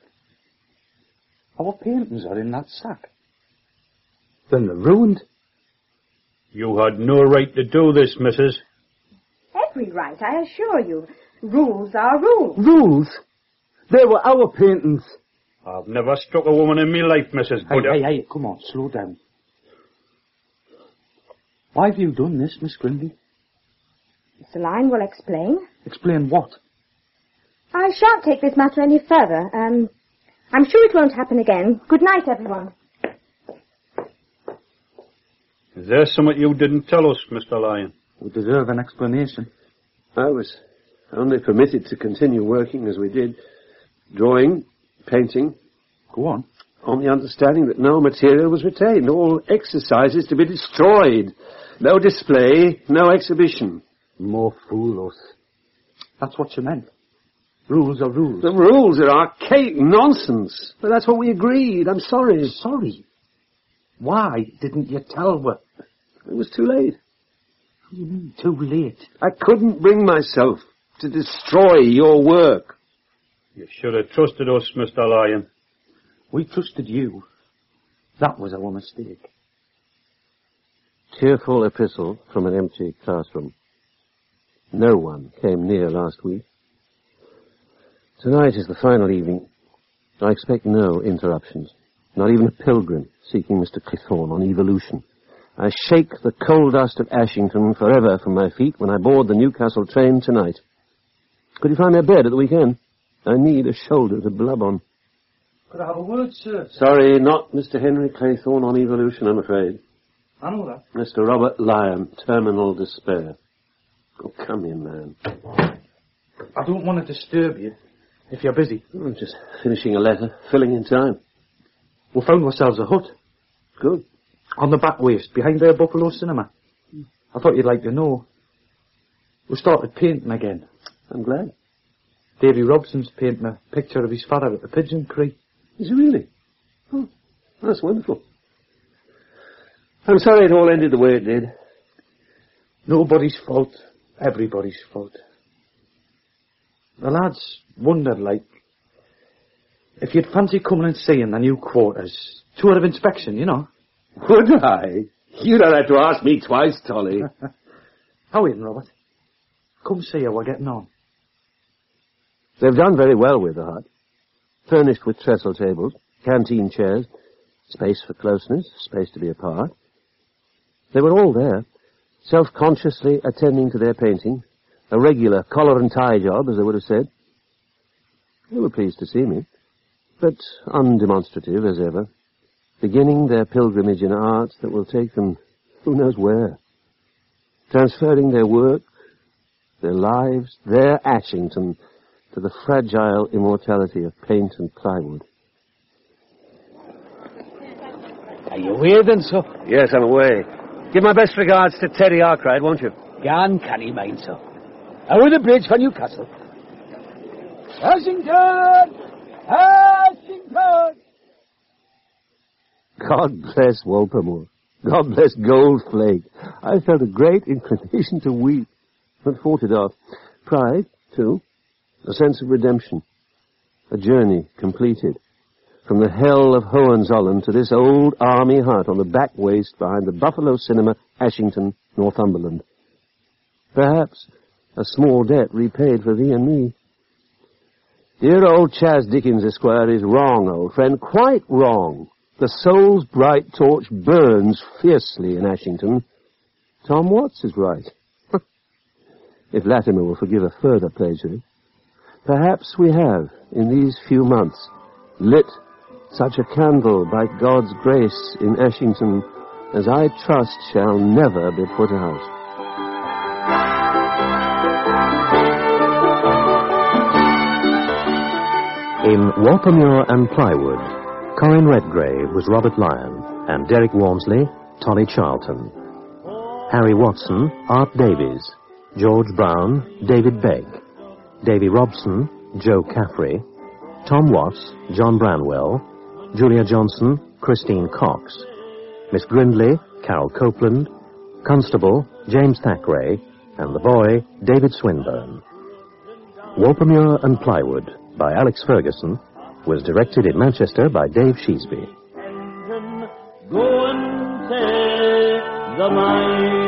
B: Our paintings are in that sack. Then they're ruined.
H: You had no right to do this, missus.
I: Every right, I assure you. Rules are rules.
F: Rules? They were our paintings.
H: I've never struck a woman in me life, Mrs. Budder.
B: Hey, come on, slow down. Why have you done this, Miss Grindy?
I: Mr. Lyon will explain.
B: Explain what?
I: I shan't take this matter any further. I'm sure it won't happen again. Good night, everyone.
H: Is there something you didn't tell us, Mr. Lyon?
B: We deserve an explanation.
A: I was only permitted to continue working as we did, drawing, painting.
B: Go on.
A: On the understanding that no material was retained, all exercises to be destroyed. No display, no exhibition.
F: More fool us.
B: That's what you meant. Rules are rules.
A: The rules are archaic nonsense. But that's what we agreed. I'm sorry.
B: Sorry? Why didn't you tell her?
A: It was too late.
B: What do you mean, too late?
A: I couldn't bring myself to destroy your work.
H: You should have trusted us, Mr. Lyon.
B: We trusted you. That was our mistake.
A: Tearful epistle from an empty classroom. No one came near last week. Tonight is the final evening. I expect no interruptions. Not even a pilgrim seeking Mr. Claythorne on evolution. I shake the coal dust of Ashington forever from my feet when I board the Newcastle train tonight. Could you find me a bed at the weekend? I need a shoulder to blub on.
B: Could I have a word, sir?
A: Sorry, not Mr. Henry Claythorne on evolution, I'm afraid.
B: I know that.
A: Mr. Robert Lyon, terminal despair. Oh, come in, man.
B: I don't want to disturb you, if you're busy.
A: I'm just finishing a letter, filling in time.
B: We found ourselves a hut.
A: Good.
B: On the back waste, behind their Buffalo Cinema. I thought you'd like to know. We started painting again.
A: I'm glad.
B: Davy Robson's painting a picture of his father at the Pigeon Creek.
A: Is he really? Oh, that's wonderful. I'm sorry it all ended the way it did.
B: Nobody's fault. Everybody's fault. The lads wondered, like, if you'd fancy coming and seeing the new quarters. Tour of inspection, you know.
A: Would I? You don't have to ask me twice, Tolly.
B: How in, Robert? Come see how we're getting on.
A: They've done very well with the hut. Furnished with trestle tables, canteen chairs, space for closeness, space to be apart. They were all there, self-consciously attending to their painting, a regular collar and tie job, as they would have said. They were pleased to see me, but undemonstrative as ever, beginning their pilgrimage in art that will take them who knows where, transferring their work, their lives, their Ashington, to the fragile immortality of paint and plywood.
C: Are you away then, sir?
A: Yes, I'm away. Give my best regards to Terry Arkwright, won't you?
C: Gan canny mind, sir. Over the bridge for Newcastle. Ashington! Ashington!
A: God bless Walpermore. God bless Goldflake. I felt a great inclination to weep, but fought it off. Pride, too. A sense of redemption. A journey completed. From the hell of Hohenzollern to this old army hut on the back waste behind the Buffalo Cinema, Ashington, Northumberland. Perhaps a small debt repaid for thee and me. Dear old Chas Dickens, Esquire, is wrong, old friend, quite wrong. The soul's bright torch burns fiercely in Ashington. Tom Watts is right. If Latimer will forgive a further plagiary. Perhaps we have, in these few months, lit such a candle by God's grace in Ashington as I trust shall never be put out.
D: In Walpermuir and Plywood, Corin Redgrave was Robert Lyon and Derek Walmsley, Tolly Charlton. Harry Watson, Art Davies. George Brown, David Begg. Davy Robson, Joe Caffrey. Tom Watts, John Branwell. Julia Johnson, Christine Cox. Miss Grindley, Carol Copeland. Constable, James Thackeray. And the boy, David Swinburne. Walpermuir and Plywood, by Alex Ferguson, was directed in Manchester by Dave Sheasby.
L: Go and take the mine.